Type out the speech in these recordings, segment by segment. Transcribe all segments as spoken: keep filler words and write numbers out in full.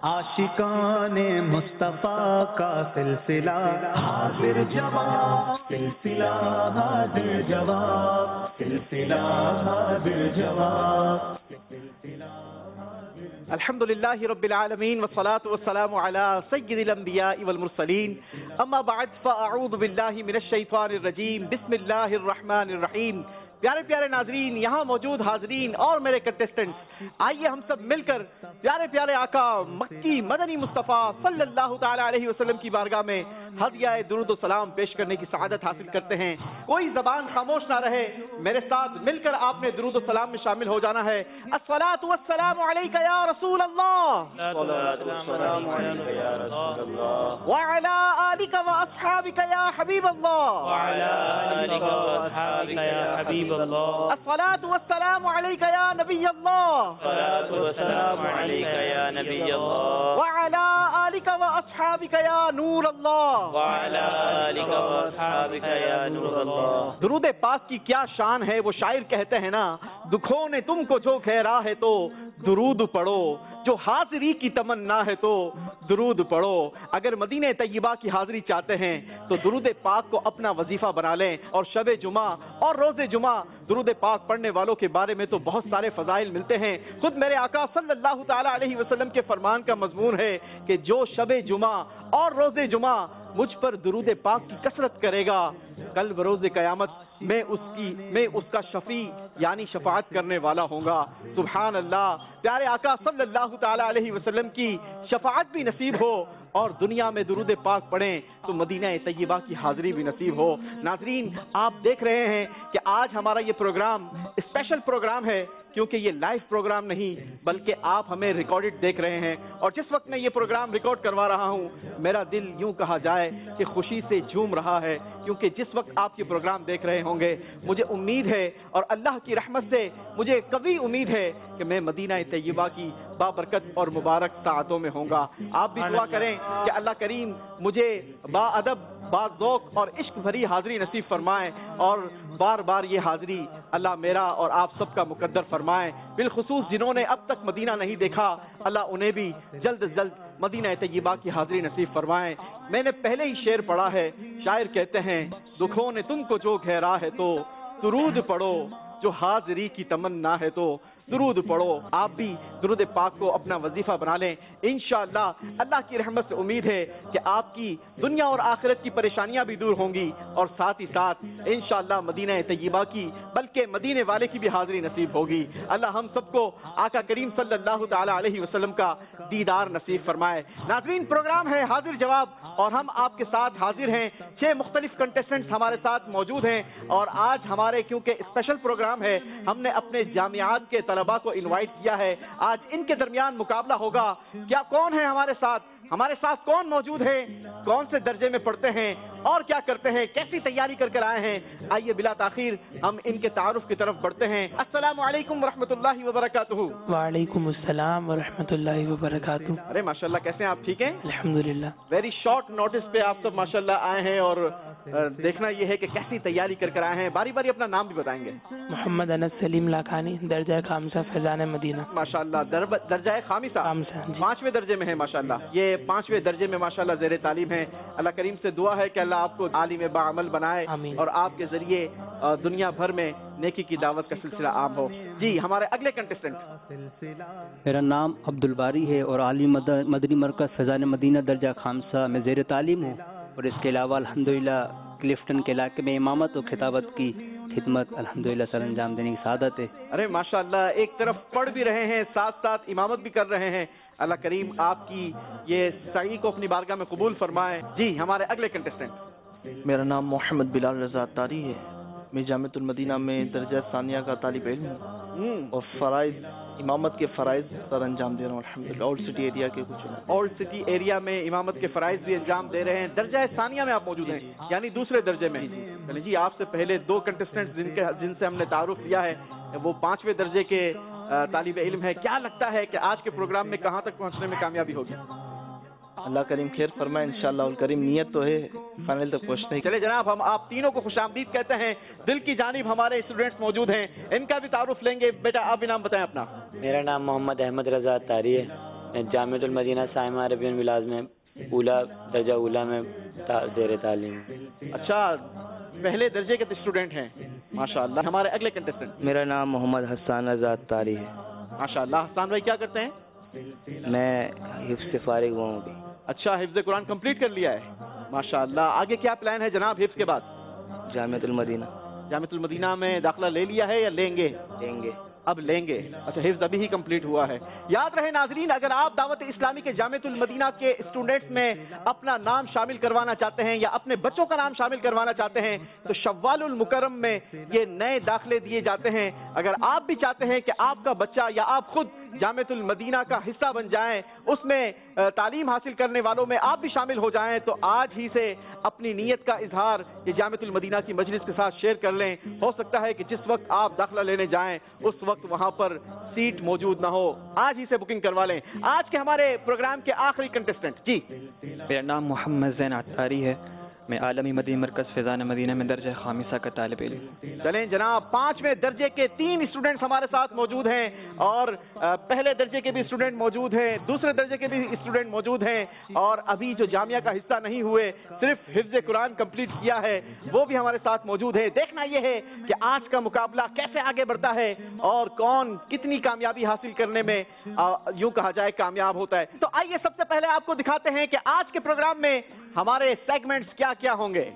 عاشقان مصطفیٰ کا سلسلہ حاضر جواب، سلسلہ حاضر جواب، سلسلہ حاضر جواب، سلسلہ الحمد للہ رب العالمین والصلاة والسلام علی سید الانبیاء والمرسلین، اما بعد فاعوذ باللہ من الشیطان الرجیم، بسم اللہ الرحمن الرحیم۔ پیارے پیارے ناظرین، یہاں موجود حاضرین اور میرے کنٹیسٹنٹس، آئیے ہم سب مل کر پیارے پیارے آقا مکی مدنی مصطفیٰ صلی اللہ تعالی علیہ وسلم کی بارگاہ میں ہدیہ درود و سلام پیش کرنے کی سعادت حاصل کرتے ہیں۔ کوئی زبان خاموش نہ رہے، میرے ساتھ مل کر آپ نے درود و سلام میں شامل ہو جانا ہے۔ الصلاۃ والسلام علیک یا رسول اللہ، وعلی آلک واصحابک یا حبیب اللہ، الصلاۃ والسلام علیک یا نبی اللہ، وعلی آلک واصحابک یا نور اللہ، درود پاک کی کیا شان ہے، وہ شاعر کہتے ہیں نا، دکھوں نے تم کو جو گھیرا ہے تو درود پڑھو، جو حاضری کی تمنا ہے تو درود پڑھو۔ اگر مدینہ طیبہ کی حاضری چاہتے ہیں تو درود پاک کو اپنا وظیفہ بنا لیں، اور شب جمعہ اور روز جمعہ درود پاک پڑھنے والوں کے بارے میں تو بہت سارے فضائل ملتے ہیں۔ خود میرے آقا صلی اللہ تعالی علیہ وسلم کے فرمان کا مضمون ہے کہ جو شب جمعہ اور روز جمعہ مجھ پر درود پاک کی کثرت کرے گا، کل بروز قیامت میں اس کی میں اس کا شفیع یعنی شفاعت کرنے والا ہوں گا۔ سبحان اللہ، پیارے آقا صلی اللہ تعالی علیہ وسلم کی شفاعت بھی نصیب ہو اور دنیا میں درود پاک پڑھیں تو مدینہ طیبہ کی حاضری بھی نصیب ہو۔ ناظرین، آپ دیکھ رہے ہیں کہ آج ہمارا یہ پروگرام اسپیشل پروگرام ہے، کیونکہ یہ لائیو پروگرام نہیں بلکہ آپ ہمیں ریکارڈڈ دیکھ رہے ہیں، اور جس وقت میں یہ پروگرام ریکارڈ کروا رہا ہوں میرا دل یوں کہا جائے کہ خوشی سے جھوم رہا ہے، کیونکہ جس وقت آپ یہ پروگرام دیکھ رہے ہوں گے مجھے امید ہے اور اللہ کی رحمت سے مجھے قوی امید ہے کہ میں مدینہ طیبہ کی بابرکت اور مبارک ساعتوں میں ہوں گا۔ آپ بھی دعا کریں کہ اللہ کریم مجھے با ادب، با ذوق اور عشق بھری حاضری نصیب فرمائے، اور بار بار یہ حاضری اللہ میرا اور آپ سب کا مقدر فرمائے۔ بالخصوص جنہوں نے اب تک مدینہ نہیں دیکھا، اللہ انہیں بھی جلد از جلد مدینہ طیبہ کی حاضری نصیب فرمائے۔ میں نے پہلے ہی شعر پڑھا ہے، شاعر کہتے ہیں دکھوں نے تم کو جو گھیرا ہے تو درود پڑھو، جو حاضری کی تمنا ہے تو درود پڑھو۔ آپ بھی درود پاک کو اپنا وظیفہ بنا لیں، انشاءاللہ اللہ کی رحمت سے امید ہے کہ آپ کی دنیا اور آخرت کی پریشانیاں بھی دور ہوں گی، اور ساتھ ہی ساتھ انشاءاللہ مدینہ طیبہ کی بلکہ مدینے والے کی بھی حاضری نصیب ہوگی۔ اللہ ہم سب کو آقا کریم صلی اللہ تعالی علیہ وسلم کا دیدار نصیب فرمائے۔ ناظرین، پروگرام ہے حاضر جواب، اور ہم آپ کے ساتھ حاضر ہیں، چھ مختلف کنٹیسٹنٹس ہمارے ساتھ موجود ہیں، اور آج ہمارے کیونکہ اسپیشل پروگرام ہے ہم نے اپنے جامعات کے طلباء کو انوائٹ کیا ہے، آج ان کے درمیان مقابلہ ہوگا۔ کیا کون ہے ہمارے ساتھ ہمارے ساتھ کون موجود ہیں، کون سے درجے میں پڑھتے ہیں اور کیا کرتے ہیں، کیسی تیاری کر کر آئے ہیں؟ آئیے بلا تاخیر ہم ان کے تعارف کی طرف بڑھتے ہیں۔ السلام علیکم ورحمۃ اللہ وبرکاتہ۔ وعلیکم السلام ورحمۃ اللہ وبرکاتہ۔ ارے ماشاءاللہ، کیسے ہیں آپ؟ ٹھیک ہیں الحمدللہ۔ ویری شارٹ نوٹس پہ آپ سب ماشاءاللہ آئے ہیں، اور دیکھنا یہ ہے کہ کیسی تیاری کر کر آئے ہیں۔ باری باری اپنا نام بھی بتائیں گے۔ محمد انس سلیم لاکھانی، درجہ خامسہ فیضان مدینہ۔ ماشاءاللہ، درجہ خامسہ خامسہ، پانچویں درجے میں ہے ماشاءاللہ۔ یہ پانچویں درجے میں ماشاءاللہ زیر تعلیم ہے۔ اللہ کریم سے دعا ہے کہ اللہ آپ کو عالم باعمل بنائے، آمین، اور اور آپ کے ذریعے دنیا بھر میں نیکی کی دعوت کا سلسلہ عام ہو۔ جی، ہمارے اگلے کنٹیسٹنٹ۔ میرا نام عبد الباری ہے اور عالی مدنی مرکز فیضان مدینہ درجہ خامسہ میں زیر تعلیم ہوں، اور اس کے علاوہ الحمدللہ کلفٹن کے علاقے میں امامت و خطابت کی خدمت الحمدللہ سر انجام دینے کی سعادت ہے۔ ارے ماشاءاللہ، ایک طرف پڑھ بھی رہے ہیں، ساتھ ساتھ امامت بھی کر رہے ہیں۔ اللہ کریم آپ کی یہ سعی کو اپنی بارگاہ میں قبول فرمائے۔ جی، ہمارے اگلے کنٹیسٹنٹ۔ میرا نام محمد بلال رضا تاری ہے، میں جامعۃ المدینہ میں درجہ ثانیہ کا طالب علم ہوں، اور فرائض امامت کے فرائض سر انجام دے رہا ہوں الحمدللہ۔ اولڈ سٹی ایریا کے کچھ اولڈ سٹی ایریا میں امامت کے فرائض بھی انجام دے رہے ہیں۔ درجہ ثانیہ میں آپ موجود ہیں، یعنی دوسرے درجے میں۔ چلیں جی، آپ سے پہلے دو کنٹیسٹنٹ جن کے جن سے ہم نے تعارف لیا ہے وہ پانچویں درجے کے طالب علم ہے۔ کیا لگتا ہے کہ آج کے پروگرام میں کہاں تک پہنچنے میں کامیابی ہوگی؟ اللہ کریم خیر فرمائے انشاءاللہ الکریم، نیت تو ہے فائنل تک پہنچنے کی۔ چلے جناب، ہم آپ تینوں کو خوش آمدید کہتے ہیں۔ دل کی جانب ہمارے اسٹوڈنٹس موجود ہیں، ان کا بھی تعارف لیں گے۔ بیٹا آپ بھی نام بتائیں اپنا۔ میرا نام محمد احمد رضا تاری ہے۔ میں جامعۃ المدینہ سائمہ ربیع الملاز میں اولا درجہ اولا میں زیر تعلیم ہوں۔ اچھا، پہلے درجے کے اسٹوڈنٹ ہیں، ماشاء اللہ۔ ہمارے اگلے کنٹسٹنٹ، میرا نام محمد حسان آزاد طاری ہے، ماشاء اللہ۔ حسان بھائی کیا کرتے ہیں؟ میں حفظ سے فارغ ہوا ہوں ابھی۔ اچھا، حفظ قرآن کمپلیٹ کر لیا ہے، ماشاء اللہ۔ آگے کیا پلان ہے جناب حفظ کے بعد؟ جامعۃ المدینہ جامعۃ المدینہ میں داخلہ لے لیا ہے یا لیں گے؟ لیں گے۔ اب لیں گے۔ اچھا، حفظ ابھی ہی کمپلیٹ ہوا ہے۔ یاد رہے ناظرین، اگر آپ دعوت اسلامی کے جامعۃ المدینہ کے اسٹوڈنٹس میں اپنا نام شامل کروانا چاہتے ہیں یا اپنے بچوں کا نام شامل کروانا چاہتے ہیں تو شوال المکرم میں یہ نئے داخلے دیے جاتے ہیں۔ اگر آپ بھی چاہتے ہیں کہ آپ کا بچہ یا آپ خود جامعۃ المدینہ کا حصہ بن جائیں، اس میں تعلیم حاصل کرنے والوں میں آپ بھی شامل ہو جائیں، تو آج ہی سے اپنی نیت کا اظہار یہ جامعۃ المدینہ کی مجلس کے ساتھ شیئر کر لیں۔ ہو سکتا ہے کہ جس وقت آپ داخلہ لینے جائیں اس وقت وہاں پر سیٹ موجود نہ ہو، آج ہی سے بکنگ کروا لیں۔ آج کے ہمارے پروگرام کے آخری کنٹسٹنٹ، جی میرا نام محمد زین عطاری ہے، میں عالمی مدنی مرکز فیضان مدینہ میں درجہ خامسہ کا طالب علم۔ چلیں جناب، پانچویں درجے کے تین اسٹوڈنٹس ہمارے ساتھ موجود ہیں اور پہلے درجے کے بھی اسٹوڈنٹ موجود ہیں، دوسرے درجے کے بھی اسٹوڈنٹ موجود ہیں، اور ابھی جو جامعہ کا حصہ نہیں ہوئے، صرف حفظ قرآن کمپلیٹ کیا ہے، وہ بھی ہمارے ساتھ موجود ہے۔ دیکھنا یہ ہے کہ آج کا مقابلہ کیسے آگے بڑھتا ہے اور کون کتنی کامیابی حاصل کرنے میں یوں کہا جائے کامیاب ہوتا ہے۔ تو آئیے سب سے پہلے آپ کو دکھاتے ہیں کہ آج کے پروگرام میں ہمارے سیگمنٹس کیا کیا ہوں گے۔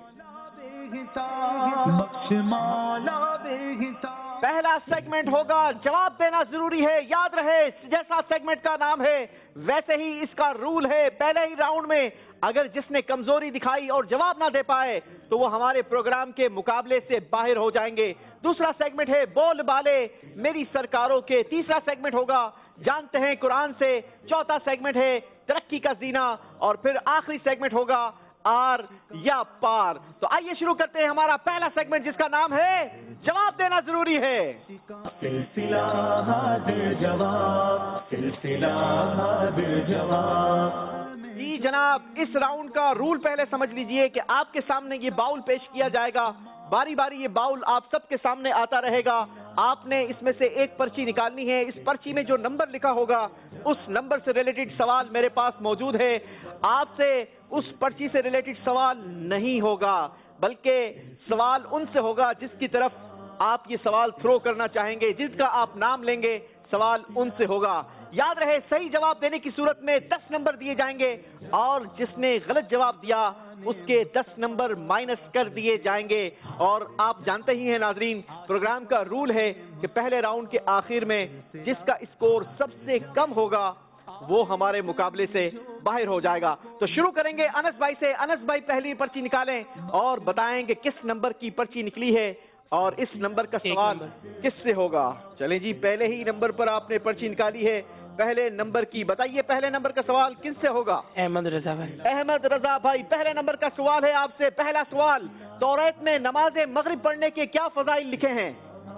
پہلا سیگمنٹ ہوگا جواب دینا ضروری ہے۔ یاد رہے، جیسا سیگمنٹ کا نام ہے ویسے ہی اس کا رول ہے۔ پہلے ہی راؤنڈ میں اگر جس نے کمزوری دکھائی اور جواب نہ دے پائے تو وہ ہمارے پروگرام کے مقابلے سے باہر ہو جائیں گے۔ دوسرا سیگمنٹ ہے بول بالے میری سرکاروں کے۔ تیسرا سیگمنٹ ہوگا جانتے ہیں قرآن سے۔ چوتھا سیگمنٹ ہے ترقی کا زینہ، اور پھر آخری سیگمنٹ ہوگا آر یا پار۔ تو آئیے شروع کرتے ہیں ہمارا پہلا سیگمنٹ جس کا نام ہے جواب دینا ضروری ہے۔ سلسلہ حاضر جواب، سلسلہ حاضر جواب۔ جی جناب، اس راؤنڈ کا رول پہلے سمجھ لیجئے کہ آپ کے سامنے یہ باؤل پیش کیا جائے گا، باری باری یہ باؤل آپ سب کے سامنے آتا رہے گا۔ آپ نے اس میں سے ایک پرچی نکالنی ہے۔ اس پرچی میں جو نمبر لکھا ہوگا اس نمبر سے ریلیٹڈ سوال میرے پاس موجود ہے۔ آپ سے اس پرچی سے ریلیٹڈ سوال نہیں ہوگا، بلکہ سوال ان سے ہوگا جس کی طرف آپ یہ سوال تھرو کرنا چاہیں گے، جس کا آپ نام لیں گے سوال ان سے ہوگا۔ یاد رہے، صحیح جواب دینے کی صورت میں دس نمبر دیے جائیں گے اور جس نے غلط جواب دیا اس کے دس نمبر مائنس کر دیے جائیں گے۔ اور آپ جانتے ہی ہیں ناظرین، پروگرام کا رول ہے کہ پہلے راؤنڈ کے آخر میں جس کا اسکور سب سے کم ہوگا وہ ہمارے مقابلے سے باہر ہو جائے گا۔ تو شروع کریں گے انس بھائی سے۔ انس بھائی پہلی پرچی نکالیں اور بتائیں کہ کس نمبر کی پرچی نکلی ہے اور اس نمبر کا سوال کس سے ہوگا۔ چلیں جی، پہلے ہی نمبر پر آپ نے پرچی نکالی ہے، پہلے نمبر کی بتائیے پہلے نمبر کا سوال کن سے ہوگا؟ احمد رضا بھائی۔ احمد رضا بھائی، پہلے نمبر کا سوال ہے آپ سے۔ پہلا سوال، توریت میں نماز مغرب پڑھنے کے کیا فضائل لکھے ہیں؟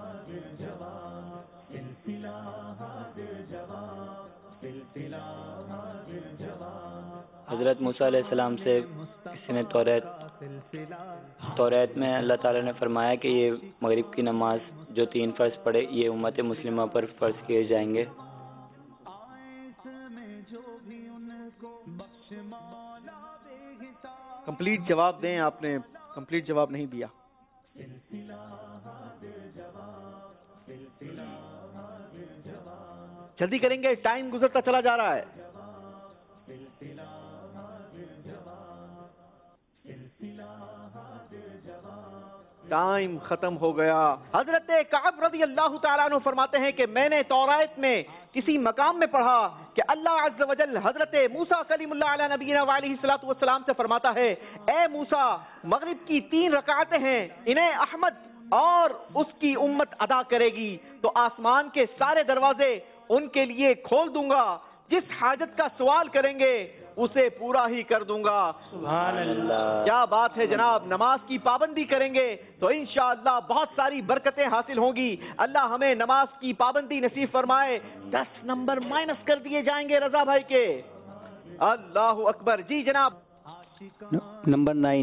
حضرت موسیٰ علیہ السلام سے کسی نے توریت توریت میں اللہ تعالیٰ نے فرمایا کہ یہ مغرب کی نماز جو تین فرض پڑے یہ امت مسلمہ پر فرض کیے جائیں گے۔ کمپلیٹ جواب دیں، آپ نے کمپلیٹ جواب نہیں دیا۔ جلدی کریں گے، ٹائم گزرتا چلا جا رہا ہے۔ ٹائم ختم ہو گیا۔ حضرت کعب رضی اللہ تعالیٰ عنہ فرماتے ہیں کہ میں نے توریت میں کسی مقام میں پڑھا کہ اللہ عز و جل حضرت موسیٰ کلیم اللہ علیہ نبینا وعلیہ الصلوۃ والسلام سے فرماتا ہے، اے موسیٰ، مغرب کی تین رکعتیں ہیں، انہیں احمد اور اس کی امت ادا کرے گی تو آسمان کے سارے دروازے ان کے لیے کھول دوں گا، جس حاجت کا سوال کریں گے اسے پورا ہی کر دوں گا۔ سبحان اللہ، کیا بات ہے جناب، نماز کی پابندی کریں گے تو انشاءاللہ بہت ساری برکتیں حاصل ہوں گی۔ اللہ ہمیں نماز کی پابندی نصیب فرمائے۔ دس نمبر مائنس کر دیے جائیں گے رضا بھائی کے۔ اللہ اکبر۔ جی جناب، نمبر نائن۔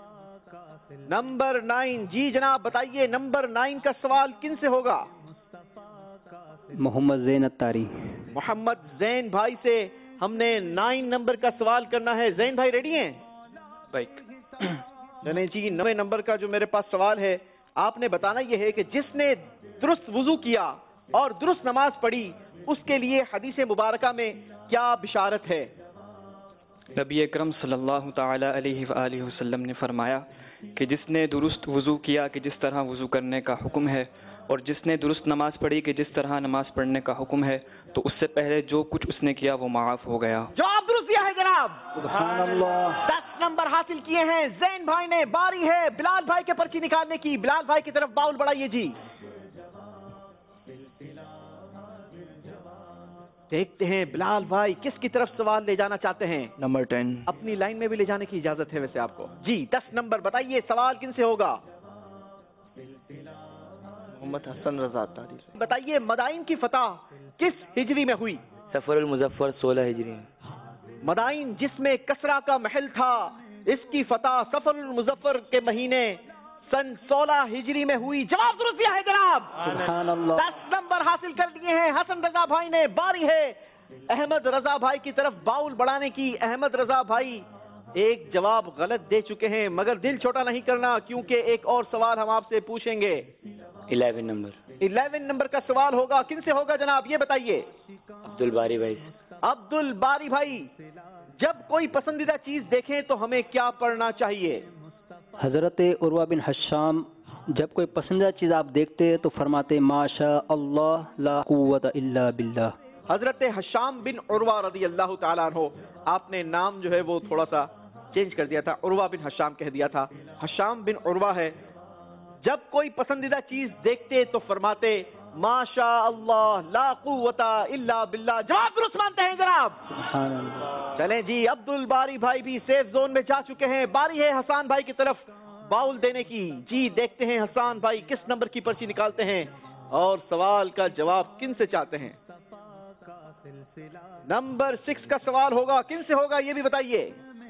نمبر نائن، جی جناب بتائیے نمبر نائن کا سوال کن سے ہوگا؟ محمد زین عطاری۔ محمد زین بھائی سے ہم نے نائن نمبر کا سوال کرنا ہے. زین بھائی ریڈی ہیں؟ بائک چلیں جی، نوے نمبر کا جو میرے پاس سوال ہے، آپ نے بتانا یہ ہے کہ جس نے درست وضو کیا اور درست نماز پڑھی اس کے لیے حدیث مبارکہ میں کیا بشارت ہے؟ نبی اکرم صلی اللہ تعالی علیہ وآلہ وسلم نے فرمایا کہ جس نے درست وضو کیا کہ جس طرح وضو کرنے کا حکم ہے، اور جس نے درست نماز پڑھی کہ جس طرح نماز پڑھنے کا حکم ہے، تو اس سے پہلے جو کچھ اس نے کیا وہ معاف ہو گیا. جواب درست دیا ہے جناب. سبحان اللہ. دس نمبر حاصل کیے ہیں زین بھائی نے. باری ہے بلال بھائی کے پرچی نکالنے کی. بلال بھائی کی طرف باؤل بڑھائیے جی. دیکھتے ہیں بلال بھائی کس کی طرف سوال لے جانا چاہتے ہیں. Number ten. اپنی لائن میں بھی لے جانے کی اجازت ہے ویسے آپ کو. جی دس نمبر بتائیے سوال کن سے ہوگا؟ محمد حسن رضا تاری. بتائیے مدائن کی فتح کس ہجری میں ہوئی؟ سفر المظفر سولہ ہجری میں. مدائن جس میں کسرا کا محل تھا، اس کی فتح سفر المظفر کے مہینے سن سولہ ہجری میں ہوئی. جواب درست دیا ہے جناب. سبحان اللہ. دس نمبر حاصل کر لیے ہیں حسن رضا بھائی نے. باری ہے احمد رضا بھائی کی طرف باؤل بڑھانے کی. احمد رضا بھائی ایک جواب غلط دے چکے ہیں، مگر دل چھوٹا نہیں کرنا کیونکہ ایک اور سوال ہم آپ سے پوچھیں گے. Eleven number. الیون نمبر کا سوال ہوگا. کن سے ہوگا جناب یہ بتائیے؟ عبد الباری بھائی. عبد الباری بھائی، جب کوئی پسندیدہ چیز دیکھیں تو ہمیں کیا پڑھنا چاہیے؟ حضرت عروہ بن حشام جب کوئی پسندیدہ چیز آپ دیکھتے تو فرماتے ماشاء اللہ لا قوت الا باللہ. حضرت حشام بن عروہ رضی اللہ تعالیٰ عنہ. آپ نے نام جو ہے وہ تھوڑا سا چینج کر دیا تھا، عروہ بن حشام کہہ دیا تھا. حشام بن عروہ ہے. جب کوئی پسندیدہ چیز دیکھتے تو فرماتے ماشاء اللہ لا قوت الا باللہ. جواب درست مانتے ہیں جناب. سبحان اللہ. چلیں جی، عبد الباری بھائی بھی سیف زون میں جا چکے ہیں. باری ہے حسان بھائی کی طرف باؤل دینے کی. جی دیکھتے ہیں حسان بھائی کس نمبر کی پرچی نکالتے ہیں اور سوال کا جواب کن سے چاہتے ہیں. نمبر سکس کا سوال ہوگا. کن سے ہوگا یہ بھی بتائیے؟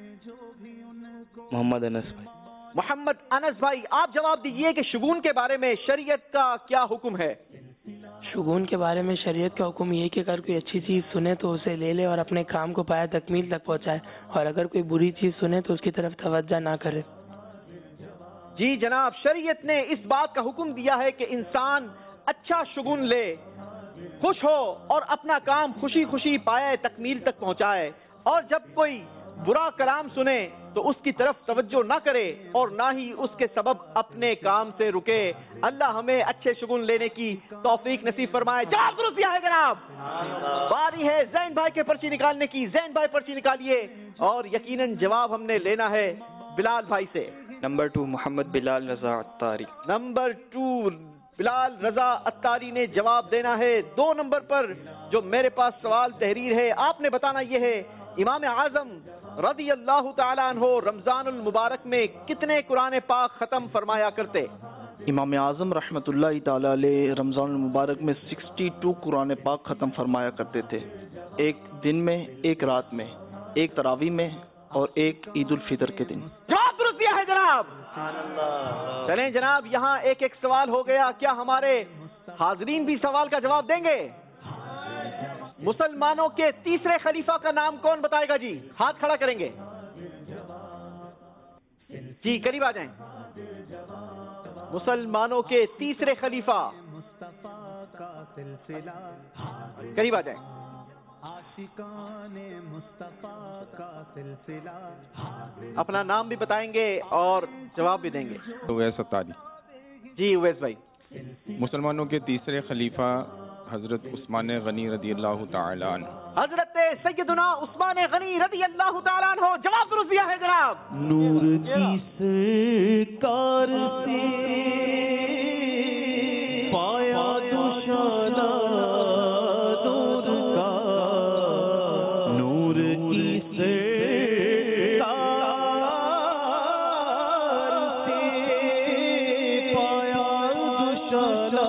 محمد انس بھائی. محمد انس بھائی، آپ جواب دیجئے کہ شگون کے بارے میں شریعت کا کیا حکم ہے؟ شگون کے بارے میں شریعت کا حکم یہ کہ اگر کوئی اچھی چیز سنے تو اسے لے لے اور اپنے کام کو پایا تکمیل تک پہنچائے، اور اگر کوئی بری چیز سنے تو اس کی طرف توجہ نہ کرے. جی جناب، شریعت نے اس بات کا حکم دیا ہے کہ انسان اچھا شگون لے، خوش ہو اور اپنا کام خوشی خوشی پائے تکمیل تک پہنچائے، اور جب کوئی برا کلام سنے تو اس کی طرف توجہ نہ کرے اور نہ ہی اس کے سبب اپنے کام سے رکے. اللہ ہمیں اچھے شگون لینے کی توفیق نصیب فرمائے. جواب درست دیا ہے جناب. باری ہے زین بھائی کے پرچی نکالنے کی. زین بھائی پرچی نکالیے اور یقیناً جواب ہم نے لینا ہے بلال بھائی سے. Number two Muhammad Bilal Raza Attari. Number two Bilal Raza Attari نے جواب دینا ہے. دو نمبر پر جو میرے پاس سوال تحریر ہے، آپ نے بتانا یہ ہے امام اعظم رضی اللہ تعالیٰ عنہ رمضان المبارک میں کتنے قرآن پاک ختم فرمایا کرتے؟ امام اعظم رحمۃ اللہ تعالی علیہ رمضان المبارک میں سکسٹی ٹو قرآن پاک ختم فرمایا کرتے تھے. ایک دن میں، ایک رات میں، ایک تراویح میں اور ایک عید الفطر کے دن. جواب درست دیا ہے جناب. چلیں جناب، یہاں ایک ایک سوال ہو گیا. کیا ہمارے حاضرین بھی سوال کا جواب دیں گے؟ مسلمانوں کے تیسرے خلیفہ کا نام کون بتائے گا جی؟ ہاتھ کھڑا کریں گے جی، قریب آ جائیں. مسلمانوں کے تیسرے خلیفہ قریب آ جائیں. اپنا نام بھی بتائیں گے اور جواب بھی دیں گے. اویس عطاری. جی اویس بھائی. مسلمانوں کے تیسرے خلیفہ حضرت عثمان غنی رضی اللہ تعالی عنہ. حضرت سیدنا عثمان غنی رضی اللہ تعالی عنہ. جواب درست دیا ہے جناب. نور کی سرکار سے پایا دوشانہ نور کا. نور کی سرکار سے پایا دوشانہ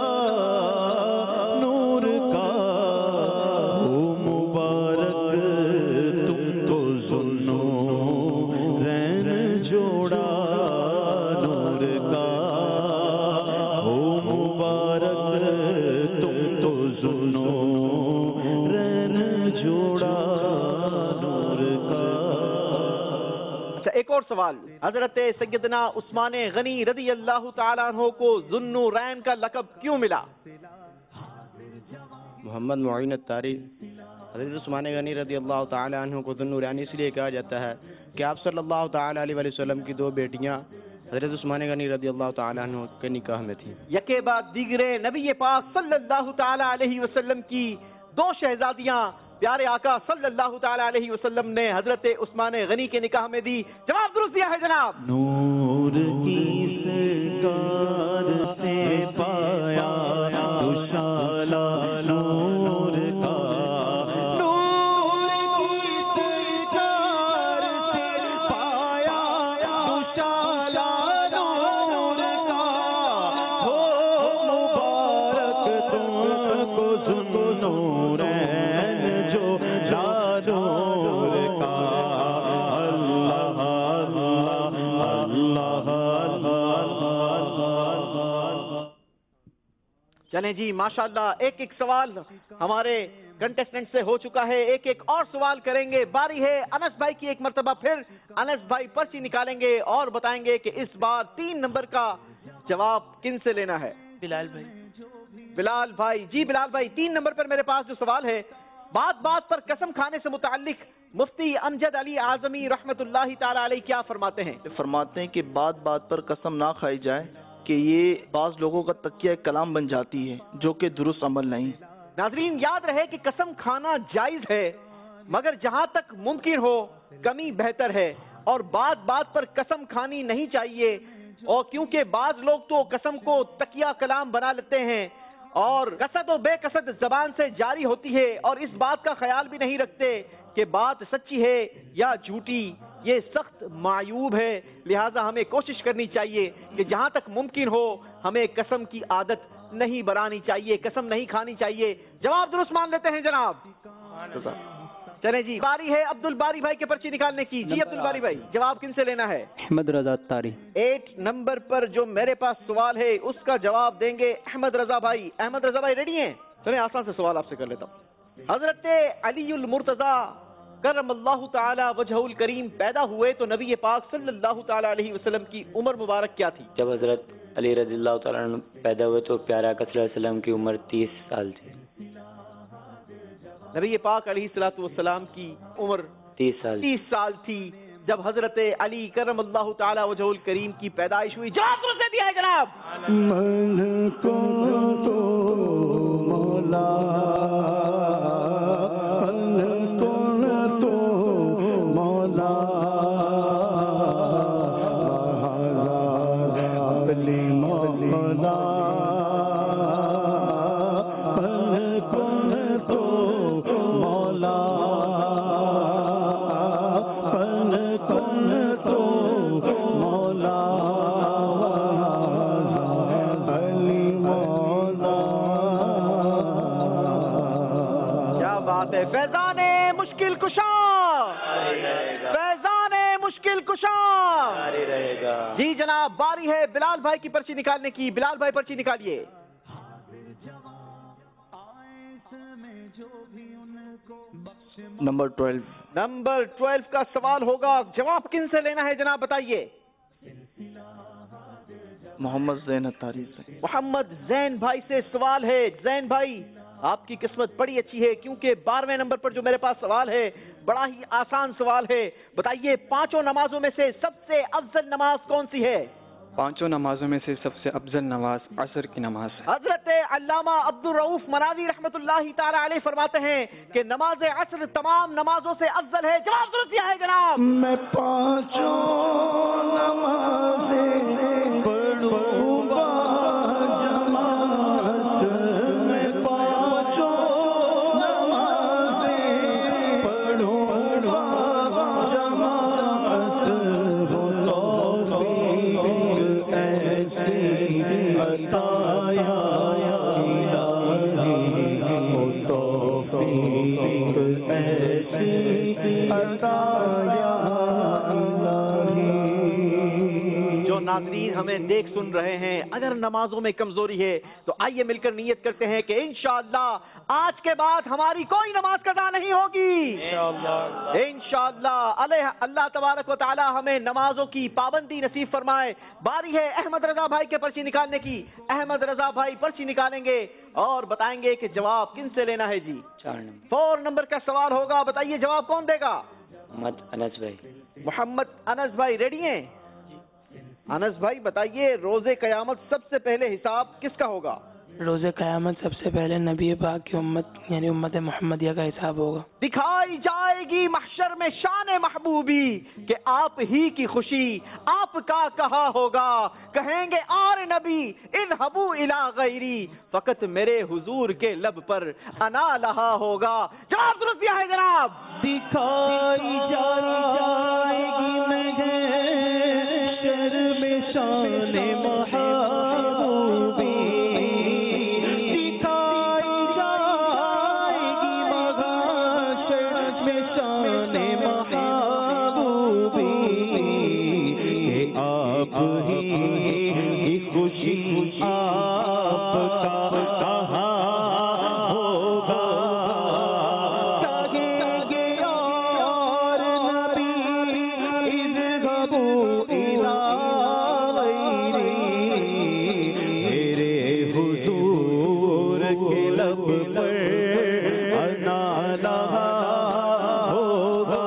جوڑا نور کا ایک اور سوال، حضرت سیدنا عثمان غنی رضی اللہ تعالیٰ عنہ کو ذوالنورین کا لقب کیوں ملا؟ محمد معین الطاری حضرت عثمان غنی رضی اللہ تعالی عنہ کو ذوالنورین اس لیے کہا جاتا ہے کہ آپ صلی اللہ تعالی علیہ وسلم کی دو بیٹیاں حضرت عثمان غنی رضی اللہ تعالی عنہ کے نکاح میں تھیں۔ یکے بعد دیگرے نبی پاک صلی اللہ تعالی علیہ وسلم کی دو شہزادیاں پیارے آقا صلی اللہ تعالی علیہ وسلم نے حضرت عثمان غنی کے نکاح میں دی، جواب درست دیا ہے جناب۔ نور کی سرکار سے پایا دوشالہ نور کا، نور کی سرکار سے پایا دوشالہ نور کا، ہو مبارک تم کو ذوالنورین جو لانور کا، اللہ اللہ اللہ۔ چلیں جی ماشاءاللہ، ایک ایک سوال ہمارے کنٹیسٹنٹ سے ہو چکا ہے، ایک ایک اور سوال کریں گے۔ باری ہے انس بھائی کی، ایک مرتبہ پھر انس بھائی پرچی نکالیں گے اور بتائیں گے کہ اس بار تین نمبر کا جواب کن سے لینا ہے؟ بلال بھائی۔ بلال بھائی، جی بلال بھائی، تین نمبر پر میرے پاس جو سوال ہے، بات بات پر قسم کھانے سے متعلق مفتی امجد علی اعظمی رحمت اللہ تعالی علیہ کیا فرماتے ہیں؟ فرماتے ہیں کہ بات بات پر قسم نہ کھائی جائے کہ یہ بعض لوگوں کا تکیہ کلام بن جاتی ہے جو کہ درست عمل نہیں۔ ناظرین یاد رہے کہ قسم کھانا جائز ہے، مگر جہاں تک ممکن ہو کمی بہتر ہے، اور بات بات پر قسم کھانی نہیں چاہیے، اور کیونکہ بعض لوگ تو قسم کو تکیہ کلام بنا لیتے ہیں اور قصد و بے قصد زبان سے جاری ہوتی ہے، اور اس بات کا خیال بھی نہیں رکھتے کہ بات سچی ہے یا جھوٹی۔ یہ سخت معیوب ہے، لہٰذا ہمیں کوشش کرنی چاہیے کہ جہاں تک ممکن ہو ہمیں قسم کی عادت نہیں بنانی چاہیے، قسم نہیں کھانی چاہیے۔ جواب درست مان لیتے ہیں جناب۔ چلیں جی، باری ہے عبد الباری بھائی کے پرچی نکالنے کی۔ جی عبد الباری بھائی، جواب کن سے لینا ہے؟ احمد رضا طاری۔ ایٹ نمبر پر جو میرے پاس سوال ہے اس کا جواب دیں گے احمد رضا بھائی۔ احمد رضا بھائی ریڈی ہیں؟ چلیں آسان سے سوال آپ سے کر لیتا ہوں۔ حضرت علی المرتضی کرم اللہ تعالی وجہ الکریم پیدا ہوئے تو نبی پاک صلی اللہ تعالی علیہ وسلم کی عمر مبارک کیا تھی؟ جب حضرت علی رضی اللہ تعالیٰ عنہ پیدا ہوئے تو پیارے آقا صلی اللہ علیہ وسلم کی عمر تیس سال تھی۔ نبی پاک علیہ الصلوۃ والسلام کی عمر تیس سال تیس سال تھی جب حضرت علی کرم اللہ تعالی وجہ الکریم کی پیدائش ہوئی۔ جواب درست دے دیا ہے جناب۔ من کو تو مولا، من کو تو مولا، علی مولا، من کو تو مولا، من کو تو مولا، علی مولا۔ کیا بات ہے، فیضان مشکل کشا، فیضان مشکل کشا۔ جی جناب، باری ہے بلال بھائی کی پرچی نکالنے کی۔ بلال بھائی پرچی نکالیے۔ Number twelve. نمبر ٹویلو کا سوال ہوگا، جواب کن سے لینا ہے جناب بتائیے؟ محمد زین الطاری سے۔ محمد زین بھائی سے سوال ہے۔ زین بھائی آپ کی قسمت بڑی اچھی ہے، کیونکہ بارہویں نمبر پر جو میرے پاس سوال ہے بڑا ہی آسان سوال ہے۔ بتائیے پانچوں نمازوں میں سے سب سے افضل نماز کون سی ہے؟ پانچوں نمازوں میں سے سب سے افضل نماز عصر کی نماز ہے۔ حضرت علامہ عبد الرؤف مناوی رحمت اللہ تعالی علیہ فرماتے ہیں کہ نماز عصر تمام نمازوں سے افضل ہے۔ جواب درست دیا ہے جناب۔ میں پانچوں نمازیں پڑھوں گا جماعت میں، پانچوں نمازیں پڑھوں گا جماعت، ہو توفیق ایسی عطا یا الہی، ہو توفیق ایسی عطا یا الہی۔ جو ناظرین ہمیں دیکھ سن رہے ہیں اگر نمازوں میں کمزوری ہے تو آئیے مل کر نیت کرتے ہیں کہ انشاءاللہ آج کے بعد ہماری کوئی نماز قضا نہیں ہوگی انشاءاللہ۔ اللہ تبارک و تعالی ہمیں نمازوں کی پابندی نصیب فرمائے۔ باری ہے احمد رضا بھائی کے پرچی نکالنے کی۔ احمد رضا بھائی پرچی نکالیں گے اور بتائیں گے کہ جواب کن سے لینا ہے جی۔ چار نمبر فور نمبر کا سوال ہوگا، بتائیے جواب کون دے گا؟ محمد انس بھائی۔ محمد انس بھائی ریڈی ہیں؟ انس بھائی بتائیے روز قیامت سب سے پہلے حساب کس کا ہوگا؟ روز قیامت سب سے پہلے نبی پاک کی امت یعنی امت محمدیہ کا حساب ہوگا۔ دکھائی جائے گی محشر میں شان محبوبی کہ آپ ہی کی خوشی آپ کا کہا ہوگا، کہیں گے اور نبی اذهبوا الی غیری، فقط میرے حضور کے لب پر انا لہا ہوگا۔ جواب درست دیا ہے جناب۔ دکھائی جائے گی محشر میں شان محبوبی، خوشی آپ کا کہا ہوگا، کہیں گے اور نبی اذهبوا الی غیری، میرے حضور کے لب پر انا لہا ہوگا۔